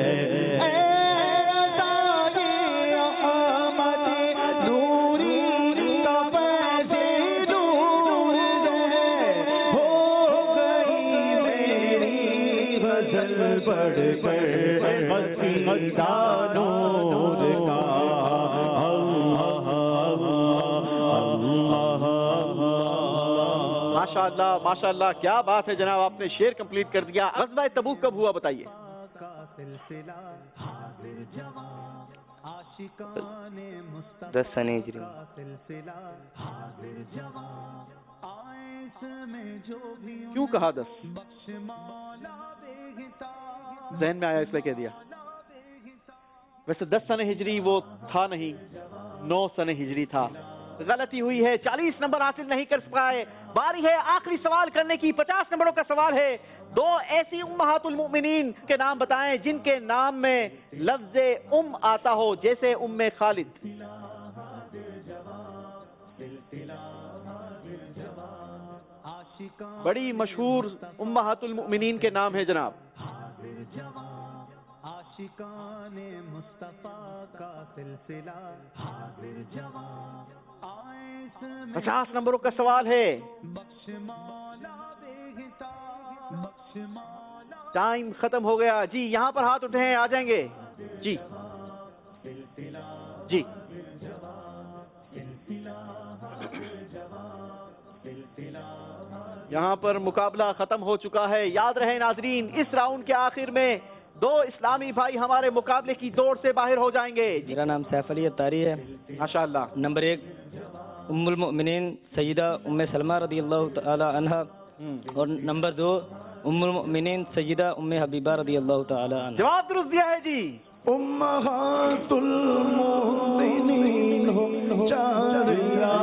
پڑھ کر قصیدہ نور کا. ماشاء اللہ ماشاء اللہ، کیا بات ہے جناب، آپ نے شعر کمپلیٹ کر دیا. غزوہ تبوک کب ہوا بتائیے؟ دس سن ہجری. کیوں کہا دس؟ ذہن میں آیا اس لیے کہہ دیا. ویسے دس سن ہجری وہ تھا نہیں، نو سن ہجری تھا. غلطی ہوئی ہے. چالیس نمبر حاصل نہیں کر پائے. باری ہے آخری سوال کرنے کی. پچاس نمبروں کا سوال ہے. دو ایسی امہات المؤمنین کے نام بتائیں جن کے نام میں لفظ ام آتا ہو، جیسے ام خالد. بڑی مشہور امہات المؤمنین کے نام ہے جناب. عاشقان مصطفیٰ کا سلسلہ. پچاس نمبروں کا سوال ہے. ٹائم ختم ہو گیا. جی یہاں پر ہاتھ اٹھے ہیں، آ جائیں گے. جی جی یہاں پر مقابلہ ختم ہو چکا ہے. یاد رہے ناظرین، اس راؤنڈ کے آخر میں دو اسلامی بھائی ہمارے مقابلے کی دوڑ سے باہر ہو جائیں گے. میرا نام سیف علی اتاری ہے. ماشاءاللہ. نمبر ایک ام المؤمنین سیدہ ام سلمہ رضی اللہ تعالی عنہا، اور نمبر دو ام المؤمنین سیدہ ام حبیبہ رضی اللہ تعالی عنہا. جواب درست دیا ہے جی. امہات المؤمنین ہم چاریا،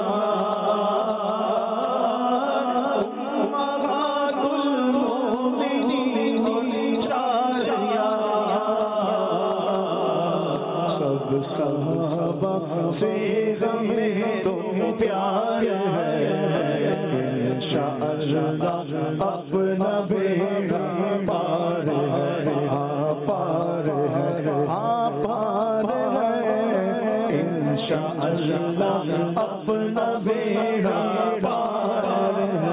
امہات المؤمنین ہم چاریا، سب صحابہ سے ہمیں تم پیار ہے. انشاءاللہ اللہ اپنا بیڑا پار ہے، ہاں پار ہے، ہاں پار ہے، انشاءاللہ اپنا بیڑا پار ہے،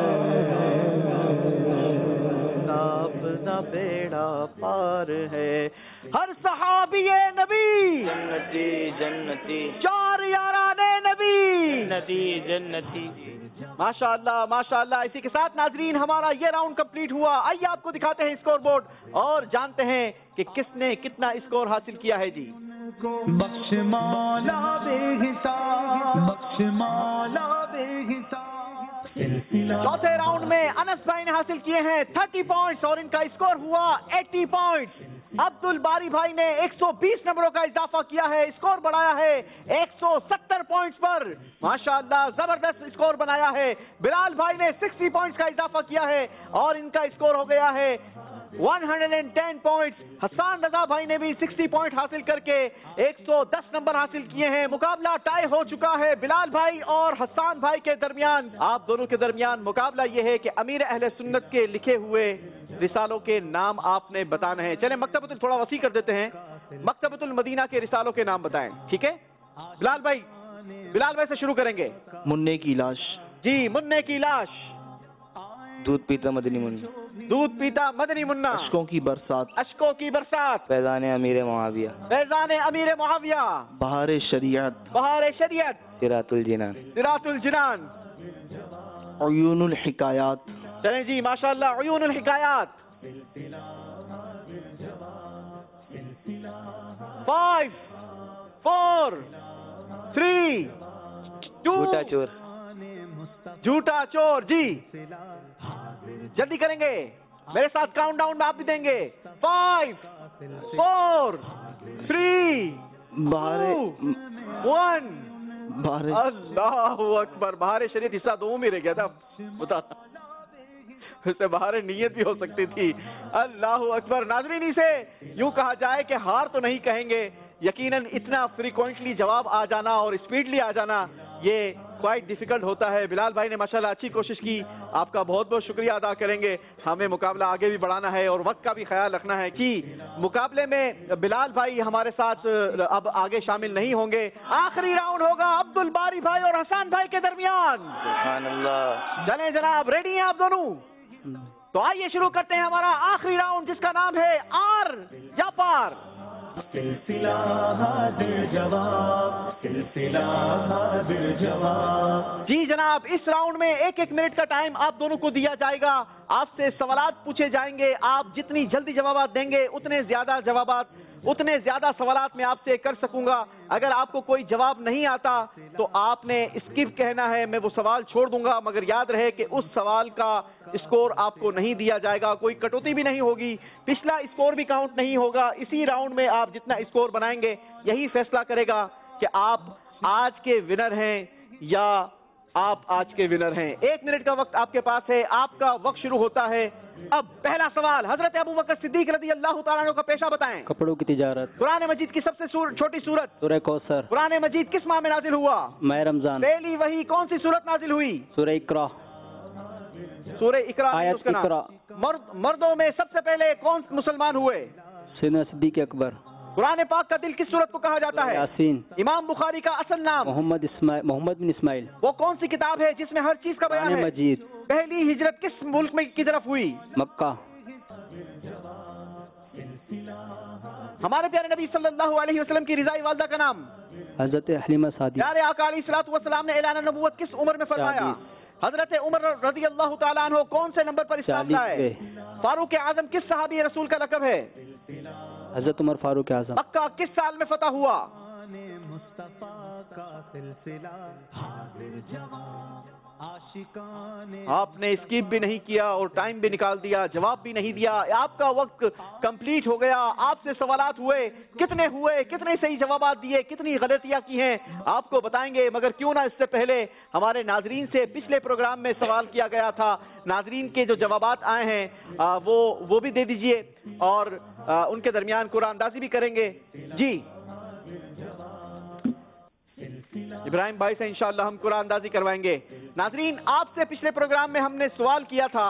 اپنا بیڑا پار ہے۔ ہر صحابی نبی جنتی جنتی، چار یاران نبی جنتی جنتی۔ ماشاءاللہ ماشاءاللہ۔ اسی کے ساتھ ناظرین ہمارا یہ راؤنڈ کمپلیٹ ہوا۔ آئیے آپ کو دکھاتے ہیں اسکور بورڈ اور جانتے ہیں کہ کس نے کتنا اسکور حاصل کیا ہے۔ جی بخش مولا بے حساب، بخش مولا بے حساب۔ چوتھے راؤنڈ میں انس بھائی نے حاصل کیے ہیں تھرٹی پوائنٹس اور ان کا اسکور ہوا ایٹی پوائنٹس۔ عبد الباری بھائی نے ایک سو بیس نمبروں کا اضافہ کیا ہے، اسکور بڑھایا ہے ایک سو ستر پوائنٹس پر۔ ماشاءاللہ زبردست اسکور بنایا ہے۔ بلال بھائی نے سکسٹی پوائنٹس کا اضافہ کیا ہے اور ان کا اسکور ہو گیا ہے one hundred and ten points. Hassan Raza بھائی نے بھی سکسٹی پوائنٹ حاصل کر کے ایک سو دس نمبر حاصل کیے ہیں۔ مقابلہ ٹائی ہو چکا ہے بلال بھائی اور حسان بھائی کے درمیان۔ آپ دونوں کے درمیان مقابلہ یہ ہے کہ امیر اہل سنت کے لکھے ہوئے رسالوں کے نام آپ نے بتانا ہے۔ چلیں مکتبۃ ال تھوڑا وسیع کر دیتے ہیں، مکتبۃ المدینہ کے رسالوں کے نام بتائیں، ٹھیک ہے؟ بلال بھائی بلال بھائی سے شروع کریں گے۔ منع کی لاش، جی منع کی لاش، دودھ پیتا مدنی منا، دودھ پیتا مدنی منا، اشکوں کی برسات، اشکوں کی برسات، فیضان امیر معاویہ، فیضان امیر معاویہ، بہار شریعت، بہار شریعت، صراط الجنان، صراط الجنان، عیون الحکایات۔ چلیں جی ماشاءاللہ عیون الحکایات۔ فائیو فور تھری ٹو جھوٹا چور، جھوٹا چور۔ جی جلدی کریں گے، میرے ساتھ کاؤنٹ ڈاؤن میں آپ بھی دیں گے۔ Five four three one. Bahar اللہ اکبر، بہار شریعت حصہ دو میں رہ گیا تھا، بتا اس سے بہار نیت بھی ہو سکتی تھی۔ اللہ اکبر۔ ناظرین اسے یوں کہا جائے کہ ہار تو نہیں کہیں گے، یقیناً اتنا فریکوینٹلی جواب آ جانا اور اسپیڈلی آ جانا یہ کوائٹ ڈیفیکلٹ ہوتا ہے۔ بلال بھائی نے ماشاءاللہ اچھی کوشش کی، آپ کا بہت بہت شکریہ ادا کریں گے۔ ہمیں مقابلہ آگے بھی بڑھانا ہے اور وقت کا بھی خیال رکھنا ہے کہ مقابلے میں بلال بھائی ہمارے ساتھ اب آگے شامل نہیں ہوں گے۔ آخری راؤنڈ ہوگا عبد الباری بھائی اور حسان بھائی کے درمیان۔ سبحان اللہ۔ چلیں جناب، ریڈی ہیں آپ دونوں؟ تو آئیے شروع کرتے ہیں ہمارا آخری راؤنڈ جس کا نام ہے آر یا پار۔ سلسلہ حاضر جواب، سلسلہ حاضر جواب۔ جی جناب، اس راؤنڈ میں ایک ایک منٹ کا ٹائم آپ دونوں کو دیا جائے گا۔ آپ سے سوالات پوچھے جائیں گے، آپ جتنی جلدی جوابات دیں گے اتنے زیادہ جوابات اتنے زیادہ سوالات میں آپ سے کر سکوں گا۔ اگر آپ کو کوئی جواب نہیں آتا تو آپ نے اسکپ کہنا ہے، میں وہ سوال چھوڑ دوں گا، مگر یاد رہے کہ اس سوال کا اسکور آپ کو نہیں دیا جائے گا، کوئی کٹوتی بھی نہیں ہوگی، پچھلا اسکور بھی کاؤنٹ نہیں ہوگا۔ اسی راؤنڈ میں آپ جتنا اسکور بنائیں گے یہی فیصلہ کرے گا کہ آپ آج کے ونر ہیں یا آپ آج کے ونر ہیں۔ ایک منٹ کا وقت آپ کے پاس ہے، آپ کا وقت شروع ہوتا ہے اب۔ پہلا سوال حضرت ابو بکر صدیق رضی اللہ تعالیٰ عنہ کا پیشہ بتائیں۔ کپڑوں کی تجارت۔ قرآن مجید کی سب سے سور چھوٹی سورت۔ سورہ کوثر۔ قرآن مجید کس ماہ میں نازل ہوا؟ ماہ رمضان۔ پہلی وحی کون سی سورت نازل ہوئی؟ سورہ اقرا۔ سورہ اقرا۔ آیت اس کا نام۔ اقرا۔ مرد مردوں میں سب سے پہلے کون مسلمان ہوئے؟ سیدنا صدیق اکبر۔ قرآن پاک کا دل کس سورت کو کہا جاتا ہے؟ یاسین۔ امام بخاری کا اصل نام؟ محمد اسماعیل محمد بن اسماعیل۔ وہ کون سی کتاب ہے جس میں ہر چیز کا بیان قرآن ہے؟ مجید۔ پہلی ہجرت کس ملک میں کی طرف ہوئی؟ مکہ۔ ہمارے پیارے نبی صلی اللہ علیہ وسلم کی رضائی والدہ کا نام؟ حضرت حلیمہ سعدیہ۔ پیارے آقا علیہ الصلوۃ والسلام نے اعلان نبوت کس عمر میں فرمایا؟ حضرت عمر رضی اللہ تعالیٰ عنہ کون سے نمبر پر اسلام لائے؟ فاروق اعظم کس صحابی رسول کا لقب ہے؟ حضرت عمر فاروق اعظم۔ مکہ کس سال میں فتح ہوا؟ آپ نے اسکپ بھی نہیں کیا اور ٹائم بھی نکال دیا، جواب بھی نہیں دیا، آپ کا وقت کمپلیٹ ہو گیا۔ آپ سے سوالات ہوئے، کتنے ہوئے، کتنے صحیح جوابات دیے، کتنی غلطیاں کی ہیں آپ کو بتائیں گے، مگر کیوں نہ اس سے پہلے ہمارے ناظرین سے پچھلے پروگرام میں سوال کیا گیا تھا، ناظرین کے جو جوابات آئے ہیں آ, وہ وہ بھی دے دیجئے اور آ, ان کے درمیان قرآن اندازی بھی کریں گے۔ جی ابراہیم بھائی سے انشاءاللہ ہم قرآن اندازی کروائیں گے۔ ناظرین آپ سے پچھلے پروگرام میں ہم نے سوال کیا تھا،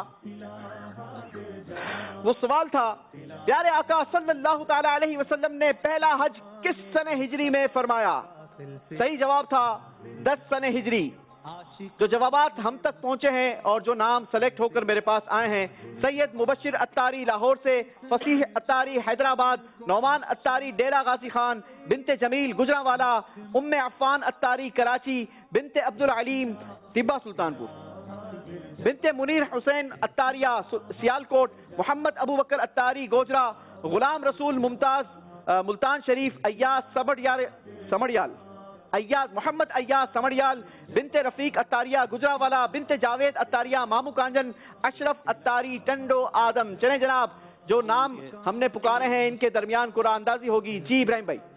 وہ سوال تھا پیارے آقا صلی اللہ تعالی علیہ وسلم نے پہلا حج کس سنہ ہجری میں فرمایا؟ صحیح جواب تھا دس سنہ ہجری۔ جو جوابات ہم تک پہنچے ہیں اور جو نام سلیکٹ ہو کر میرے پاس آئے ہیں، سید مبشر اتاری لاہور سے، فصیح اتاری حیدرآباد، نعمان اتاری ڈیرہ غازی خان، بنت جمیل گجرانوالا، ام عفان اتاری کراچی، بنت عبد العلیم طبہ سلطان پور، بنت منیر حسین اتاریہ سیالکوٹ، محمد ابو بکر اتاری گوجرا، غلام رسول ممتاز ملتان شریف، ایاز سمڑیال سمڑیال ایاز محمد ایاز سمڑیال، بنت رفیق اتاریہ گجرانوالا، بنت جاوید اتاریہ مامو کانجن، اشرف اتاری ٹنڈو آدم۔ چلیں جناب، جو نام ہم نے پکارے ہیں ان کے درمیان قرآن اندازی ہوگی۔ جی ابراہیم بھائی۔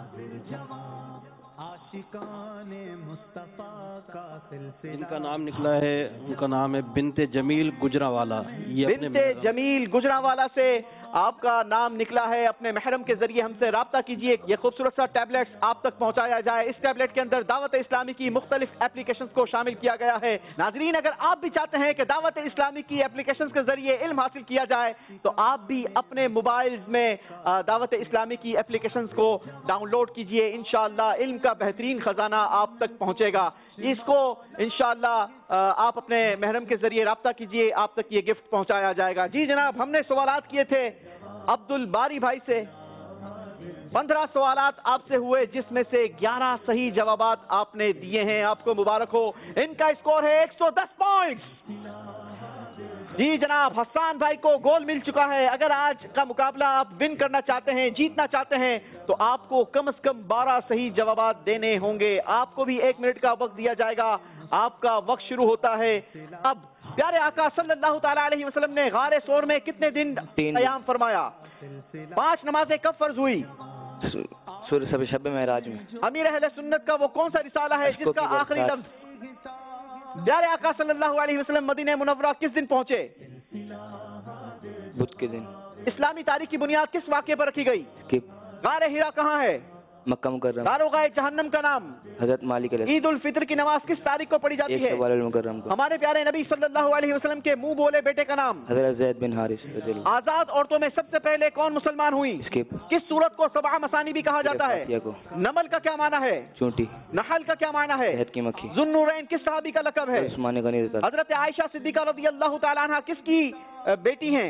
ان کا نام نکلا ہے، ان کا نام ہے بنت جمیل گجرانوالا۔ بنت جمیل گجرانوالا سے آپ کا نام نکلا ہے، اپنے محرم کے ذریعے ہم سے رابطہ کیجئے، یہ خوبصورت سا ٹیبلٹس آپ تک پہنچایا جائے۔ اس ٹیبلٹ کے اندر دعوت اسلامی کی مختلف اپلیکیشنز کو شامل کیا گیا ہے۔ ناظرین اگر آپ بھی چاہتے ہیں کہ دعوت اسلامی کی اپلیکیشنز کے ذریعے علم حاصل کیا جائے تو آپ بھی اپنے موبائلز میں دعوت اسلامی کی اپلیکیشنز کو ڈاؤن لوڈ کیجئے، انشاءاللہ علم کا بہترین خزانہ آپ تک پہنچے گا۔ اس کو انشاءاللہ آپ اپنے محرم کے ذریعے رابطہ کیجئے، آپ تک یہ گفٹ پہنچایا جائے گا۔ جی جناب، ہم نے سوالات کیے تھے عبد الباری بھائی سے، پندرہ سوالات آپ سے ہوئے جس میں سے گیارہ صحیح جوابات آپ نے دیے ہیں، آپ کو مبارک ہو۔ ان کا اسکور ہے ایک سو دس پوائنٹس۔ جی جناب، حسان بھائی کو گول مل چکا ہے۔ اگر آج کا مقابلہ آپ ون کرنا چاہتے ہیں، جیتنا چاہتے ہیں تو آپ کو کم از کم بارہ صحیح جوابات دینے ہوں گے۔ آپ کو بھی ایک منٹ کا وقت دیا جائے گا۔ آپ کا وقت شروع ہوتا ہے اب۔ پیارے آقا صلی اللہ تعالی علیہ وسلم نے غار ثور میں کتنے دن قیام فرمایا؟ پانچ نمازیں کب فرض ہوئی؟ سورہ شب معراج میں۔ امیر اہل سنت کا وہ کون سا رسالہ ہے جس کا آخری لفظ؟ پیارے آقا صلی اللہ علیہ وسلم مدینہ منورہ کس دن پہنچے؟ بدھ کے دن۔ اسلامی تاریخ کی بنیاد کس واقعے پر رکھی گئی؟ غار حرا کہاں ہے؟ مکہ مکرمہ۔ داروغہ جہنم کا نام؟ حضرت مالک علیہ۔ عید الفطر کی نماز کس تاریخ کو پڑھی جاتی ہے؟ ایک سوال المکرم کو۔ ہمارے پیارے نبی صلی اللہ علیہ وسلم کے منہ بولے بیٹے کا نام؟ حضرت زید بن حارث۔ آزاد عورتوں میں سب سے پہلے کون مسلمان ہوئی؟ کس سورت کو سبع مثانی بھی کہا جاتا ہے؟ نمل کا کیا معنی ہے؟ چونٹی۔ نحل کا کیا معنی ہے؟ شہد کی مکھی۔ ذو النورین کس صحابی کا لقب ہے؟ عثمان غنی۔ حضرت عائشہ صدیقہ رضی اللہ تعالیٰ عنہ کس کی بیٹی ہیں؟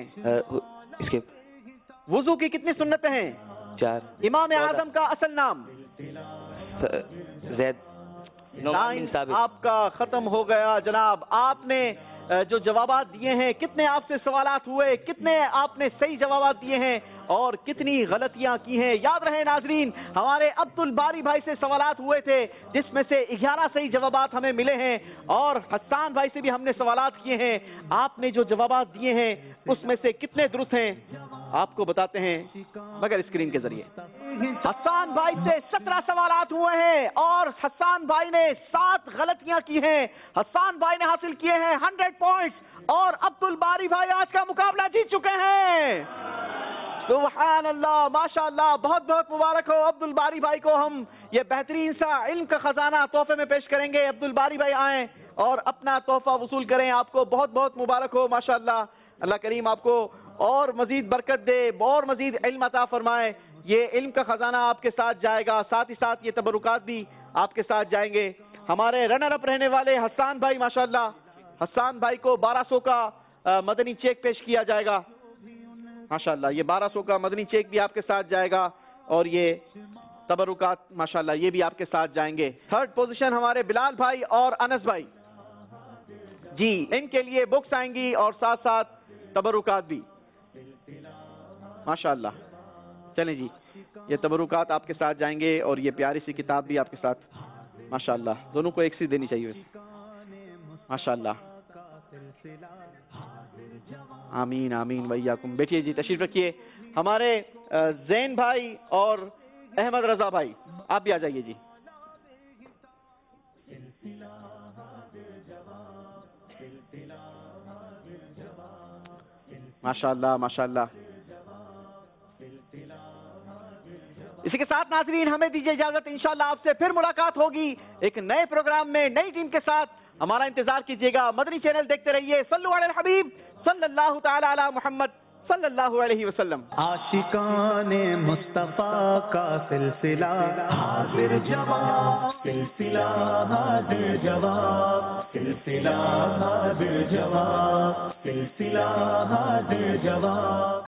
وضو کی کتنی سنتیں ہیں؟ چار۔ امام اعظم کا اصل نام؟ زید۔ آپ کا ختم ہو گیا جناب۔ آپ نے جو جوابات دیے ہیں، کتنے آپ سے سوالات ہوئے، کتنے آپ نے صحیح جوابات دیے ہیں اور کتنی غلطیاں کی ہیں؟ یاد رہے ناظرین، ہمارے عبد الباری بھائی سے سوالات ہوئے تھے جس میں سے گیارہ صحیح جوابات ہمیں ملے ہیں، اور حسان بھائی سے بھی ہم نے سوالات کیے ہیں۔ آپ نے جو جوابات دیے ہیں اس میں سے کتنے درست ہیں آپ کو بتاتے ہیں مگر اسکرین کے ذریعے۔ حسان بھائی سے سترہ سوالات ہوئے ہیں اور حسان بھائی نے سات غلطیاں کی ہیں۔ حسان بھائی نے حاصل کیے ہیں ہنڈریڈ پوائنٹس اور عبد الباری بھائی آج کا مقابلہ جیت چکے ہیں۔ سبحان اللہ، ماشاء اللہ، بہت بہت مبارک ہو عبد الباری بھائی کو۔ ہم یہ بہترین سا علم کا خزانہ تحفے میں پیش کریں گے۔ عبد الباری بھائی آئیں اور اپنا تحفہ وصول کریں۔ آپ کو بہت بہت مبارک ہو، ماشاء اللہ۔ اللہ کریم آپ کو اور مزید برکت دے اور مزید علم عطا فرمائے۔ یہ علم کا خزانہ آپ کے ساتھ جائے گا، ساتھ ہی ساتھ یہ تبرکات بھی آپ کے ساتھ جائیں گے۔ ہمارے رنر اپ رہنے والے حسان بھائی، ماشاءاللہ، حسان بھائی کو بارہ سو کا مدنی چیک پیش کیا جائے گا۔ ماشاءاللہ یہ بارہ سو کا مدنی چیک بھی آپ کے ساتھ جائے گا اور یہ تبرکات ماشاءاللہ یہ بھی آپ کے ساتھ جائیں گے۔ تھرڈ پوزیشن ہمارے بلال بھائی اور انس بھائی، جی ان کے لیے بکس آئیں گی اور ساتھ ساتھ تبرکات بھی ماشاءاللہ۔ چلیں جی، یہ تبرکات آپ کے ساتھ جائیں گے اور یہ پیاری سی کتاب بھی آپ کے ساتھ ماشاءاللہ۔ دونوں کو ایک سی دینی چاہیے ماشاءاللہ۔ آمین آمین ویاکم۔ بیٹھیے جی، تشریف رکھیے۔ ہمارے زین بھائی اور احمد رضا بھائی آپ بھی آ جائیے جی۔ ماشاءاللہ ماشاءاللہ۔ اسی کے ساتھ ناظرین ہمیں دیجیے اجازت، انشاءاللہ آپ سے پھر ملاقات ہوگی ایک نئے پروگرام میں نئی ٹیم کے ساتھ۔ ہمارا انتظار کیجیے گا، مدنی چینل دیکھتے رہیے. صلو علی الحبیب صلی اللہ تعالی علی محمد صلی اللہ علیہ وسلم. عاشقان مصطفیٰ کا سلسلہ حاضر جواب، سلسلہ حاضر جواب، سلسلہ حاضر جواب، سلسلہ حاضر جواب.